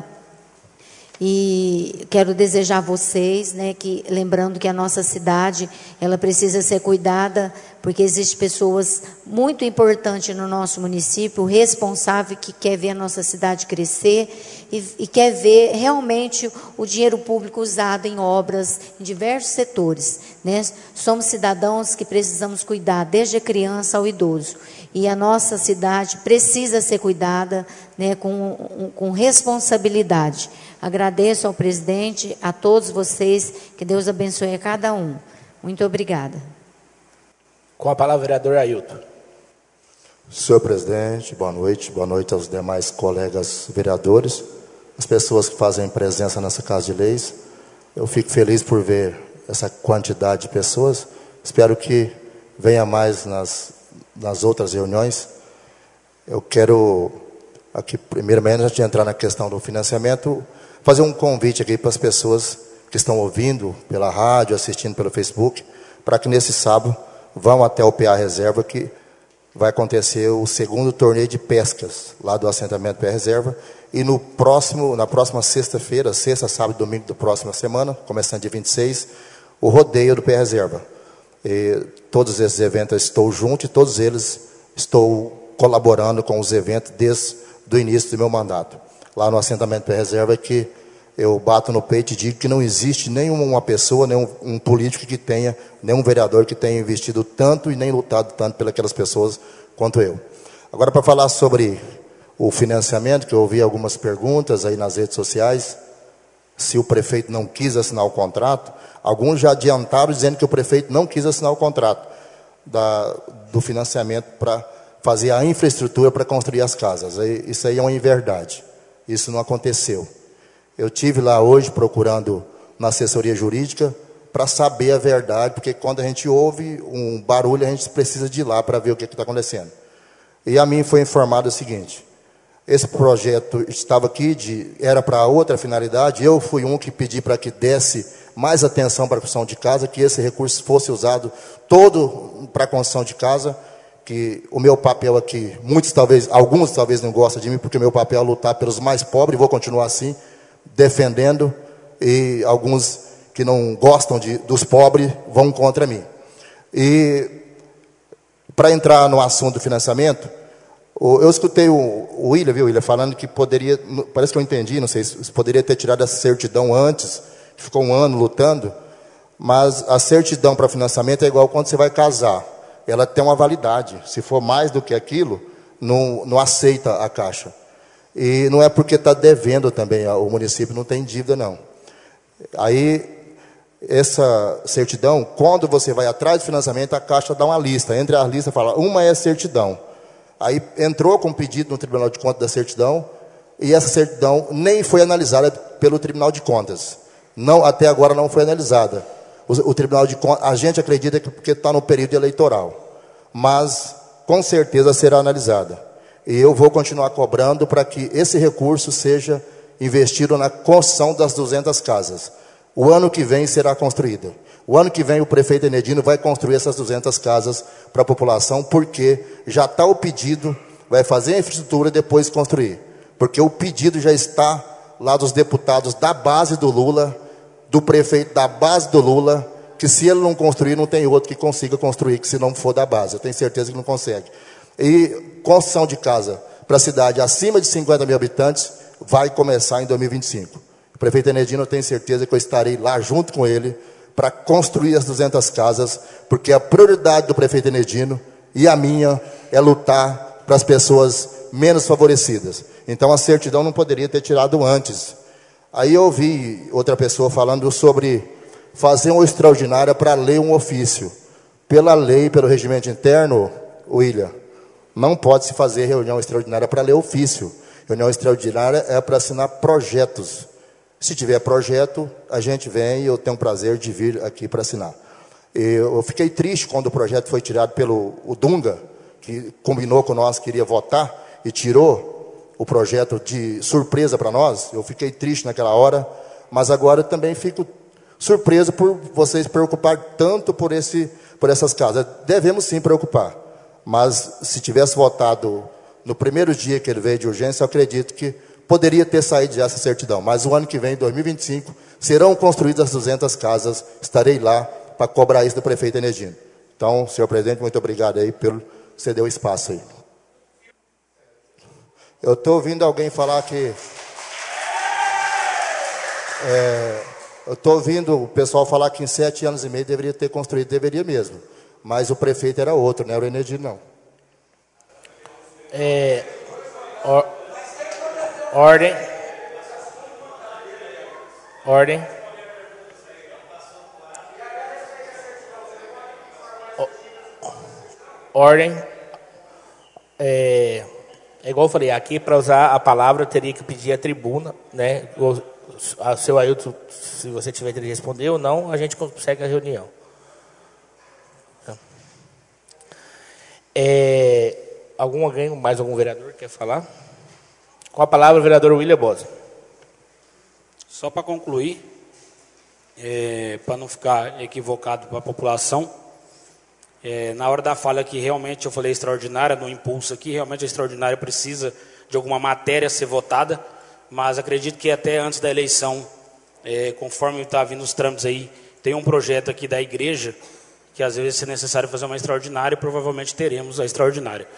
E quero desejar a vocês, né, que, lembrando que a nossa cidade, ela precisa ser cuidada, porque existem pessoas muito importantes no nosso município, responsável, que quer ver a nossa cidade crescer e, e quer ver realmente o dinheiro público usado em obras, em diversos setores. né? Somos cidadãos que precisamos cuidar, desde a criança ao idoso. E a nossa cidade precisa ser cuidada, né, com, com responsabilidade. Agradeço ao presidente, a todos vocês, que Deus abençoe a cada um. Muito obrigada. Com a palavra, o vereador Ailton. Senhor presidente, boa noite. Boa noite aos demais colegas vereadores, as pessoas que fazem presença nessa Casa de Leis. Eu fico feliz por ver essa quantidade de pessoas. Espero que venha mais nas, nas outras reuniões. Eu quero, aqui, primeiramente, antes de entrar na questão do financiamento, fazer um convite aqui para as pessoas que estão ouvindo pela rádio, assistindo pelo Facebook, para que nesse sábado vão até o P A Reserva, que vai acontecer o segundo torneio de pescas lá do assentamento P A Reserva. E no próximo, na próxima sexta-feira, sexta, sábado e domingo da próxima semana, começando dia vinte e seis, o rodeio do P A Reserva. E todos esses eventos eu estou junto e todos eles estou colaborando com os eventos desde o início do meu mandato. Lá no assentamento P A Reserva, que eu bato no peito e digo que não existe nenhuma pessoa, nenhum um político que tenha, nenhum vereador que tenha investido tanto e nem lutado tanto pelas pessoas quanto eu. Agora, para falar sobre o financiamento, que eu ouvi algumas perguntas aí nas redes sociais, se o prefeito não quis assinar o contrato, alguns já adiantaram dizendo que o prefeito não quis assinar o contrato da, do financiamento para fazer a infraestrutura para construir as casas. Isso aí é uma inverdade. Isso não aconteceu. Eu tive lá hoje procurando na assessoria jurídica para saber a verdade, porque quando a gente ouve um barulho, a gente precisa de ir lá para ver o que está acontecendo. E a mim foi informado o seguinte: esse projeto estava aqui, de, era para outra finalidade, eu fui um que pedi para que desse mais atenção para a construção de casa, que esse recurso fosse usado todo para a construção de casa, que o meu papel aqui, muitos talvez, alguns talvez não gostam de mim, porque o meu papel é lutar pelos mais pobres, vou continuar assim, defendendo, e alguns que não gostam de, dos pobres vão contra mim. E, para entrar no assunto do financiamento, eu escutei o, o William, viu, William, falando que poderia, parece que eu entendi, não sei, se poderia ter tirado essa certidão antes, que ficou um ano lutando, mas a certidão para financiamento é igual quando você vai casar. Ela tem uma validade. Se for mais do que aquilo, não, não aceita a Caixa. E não é porque está devendo também, o município não tem dívida, não. Aí, essa certidão, quando você vai atrás do financiamento, a Caixa dá uma lista. Entre as listas, fala, uma é certidão. Aí entrou com pedido no Tribunal de Contas da certidão, e essa certidão nem foi analisada pelo Tribunal de Contas. Não, até agora não foi analisada. O, o Tribunal de Contas, a gente acredita que porque está no período eleitoral, mas com certeza será analisada. E eu vou continuar cobrando para que esse recurso seja investido na construção das duzentas casas. O ano que vem será construída. O ano que vem o prefeito Enedino vai construir essas duzentas casas para a população, porque já está o pedido, vai fazer a infraestrutura e depois construir. Porque o pedido já está lá dos deputados da base do Lula, do prefeito da base do Lula, que se ele não construir, não tem outro que consiga construir, que se não for da base. Eu tenho certeza que não consegue. E construção de casa para a cidade acima de cinquenta mil habitantes vai começar em dois mil e vinte e cinco. O prefeito Enedino, eu tenho certeza que eu estarei lá junto com ele para construir as duzentas casas, porque a prioridade do prefeito Enedino e a minha é lutar para as pessoas menos favorecidas. Então a certidão não poderia ter tirado antes. Aí eu ouvi outra pessoa falando sobre fazer uma extraordinária para ler um ofício. Pela lei, pelo regimento interno, William, não pode se fazer reunião extraordinária para ler ofício. Reunião extraordinária é para assinar projetos. Se tiver projeto, a gente vem e eu tenho o prazer de vir aqui para assinar. Eu fiquei triste quando o projeto foi tirado pelo o Dunga, que combinou com nós que iria votar, e tirou o projeto de surpresa para nós. Eu fiquei triste naquela hora, mas agora também fico surpreso por vocês preocupar tanto por, esse, por essas casas. Devemos sim preocupar, mas se tivesse votado no primeiro dia que ele veio de urgência, eu acredito que poderia ter saído já essa certidão. Mas o ano que vem, dois mil e vinte e cinco, serão construídas as duzentas casas. Estarei lá para cobrar isso do prefeito Enedino. Então, senhor presidente, muito obrigado aí pelo você deu espaço aí. Eu estou ouvindo alguém falar que é, Eu estou ouvindo o pessoal falar que em sete anos e meio deveria ter construído, deveria mesmo. Mas o prefeito era outro, não era o Enedino, não. É, or, ordem. Ordem. Ordem. É, é igual eu falei, aqui para usar a palavra eu teria que pedir a tribuna, né? O, a, seu Ailton, se você tiver que responder ou não, a gente consegue a reunião. É, algum alguém, mais algum vereador quer falar? Com a palavra o vereador William Bosa. Só para concluir, é, para não ficar equivocado para a população, é, na hora da fala que realmente eu falei extraordinária, no impulso aqui, realmente a extraordinária precisa de alguma matéria ser votada, mas acredito que até antes da eleição, é, conforme está vindo os trâmites aí, tem um projeto aqui da igreja, que às vezes é necessário fazer uma extraordinária, e provavelmente teremos a extraordinária.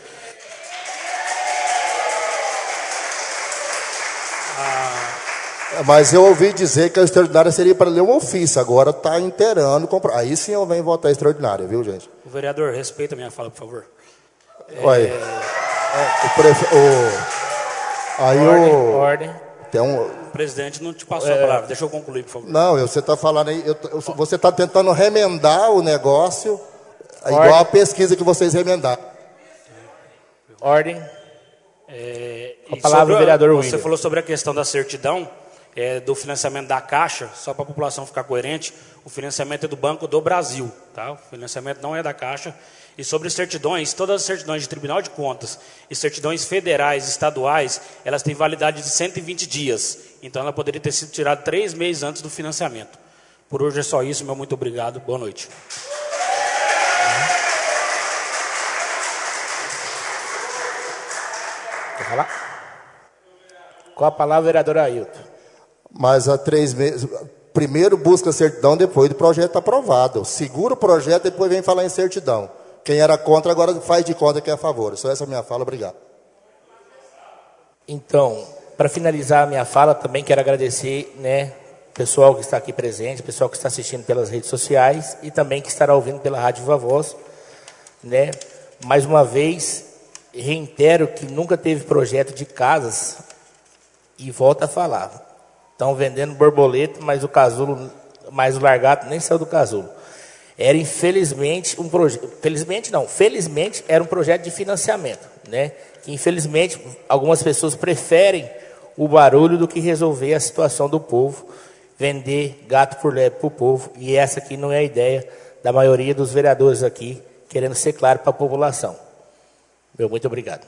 Mas eu ouvi dizer que a extraordinária seria para ler um ofício, agora está inteirando. Compra... Aí sim eu venho votar a extraordinária, viu, gente? O vereador, respeita a minha fala, por favor. Olha, É... o prefe... o... Aí ordem, o... ordem. Tem um... O presidente não te passou é... a palavra, deixa eu concluir, por favor. Não, você está falando aí, eu, eu, você está tentando remendar o negócio, ordem. Igual a pesquisa que vocês remendaram. Ordem. É... A palavra do vereador Você William. falou sobre a questão da certidão, é, do financiamento da Caixa, só para a população ficar coerente, o financiamento é do Banco do Brasil, tá? O financiamento não é da Caixa. E sobre certidões, todas as certidões de Tribunal de Contas e certidões federais, estaduais, elas têm validade de cento e vinte dias. Então ela poderia ter sido tirada três meses antes do financiamento. Por hoje é só isso, meu muito obrigado, boa noite. Quer falar? Com a palavra, vereador Ailton. Mas há três meses... Primeiro busca certidão, depois do projeto aprovado. Segura o projeto, depois vem falar em certidão. Quem era contra, agora faz de conta que é a favor. Só essa é a minha fala, obrigado. Então, para finalizar a minha fala, também quero agradecer, né, o pessoal que está aqui presente, o pessoal que está assistindo pelas redes sociais e também que estará ouvindo pela Rádio Viva Voz, né? Mais uma vez, reitero que nunca teve projeto de casas e volto a falar. Estão vendendo borboleta, mas o casulo, mas o largato nem saiu do casulo. Era infelizmente um projeto, felizmente não, felizmente era um projeto de financiamento, né? Que infelizmente algumas pessoas preferem o barulho do que resolver a situação do povo, vender gato por lebre para o povo, e essa aqui não é a ideia da maioria dos vereadores aqui, querendo ser claro para a população. Meu muito obrigado.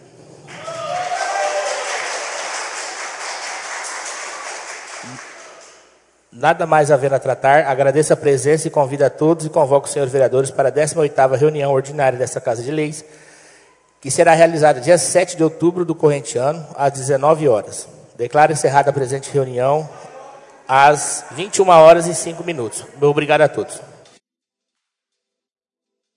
Nada mais havendo a tratar, agradeço a presença e convido a todos e convoco os senhores vereadores para a décima oitava reunião ordinária desta Casa de Leis, que será realizada dia sete de outubro do corrente ano, às dezenove horas. Declaro encerrada a presente reunião às vinte e uma horas e cinco minutos. Meu obrigado a todos.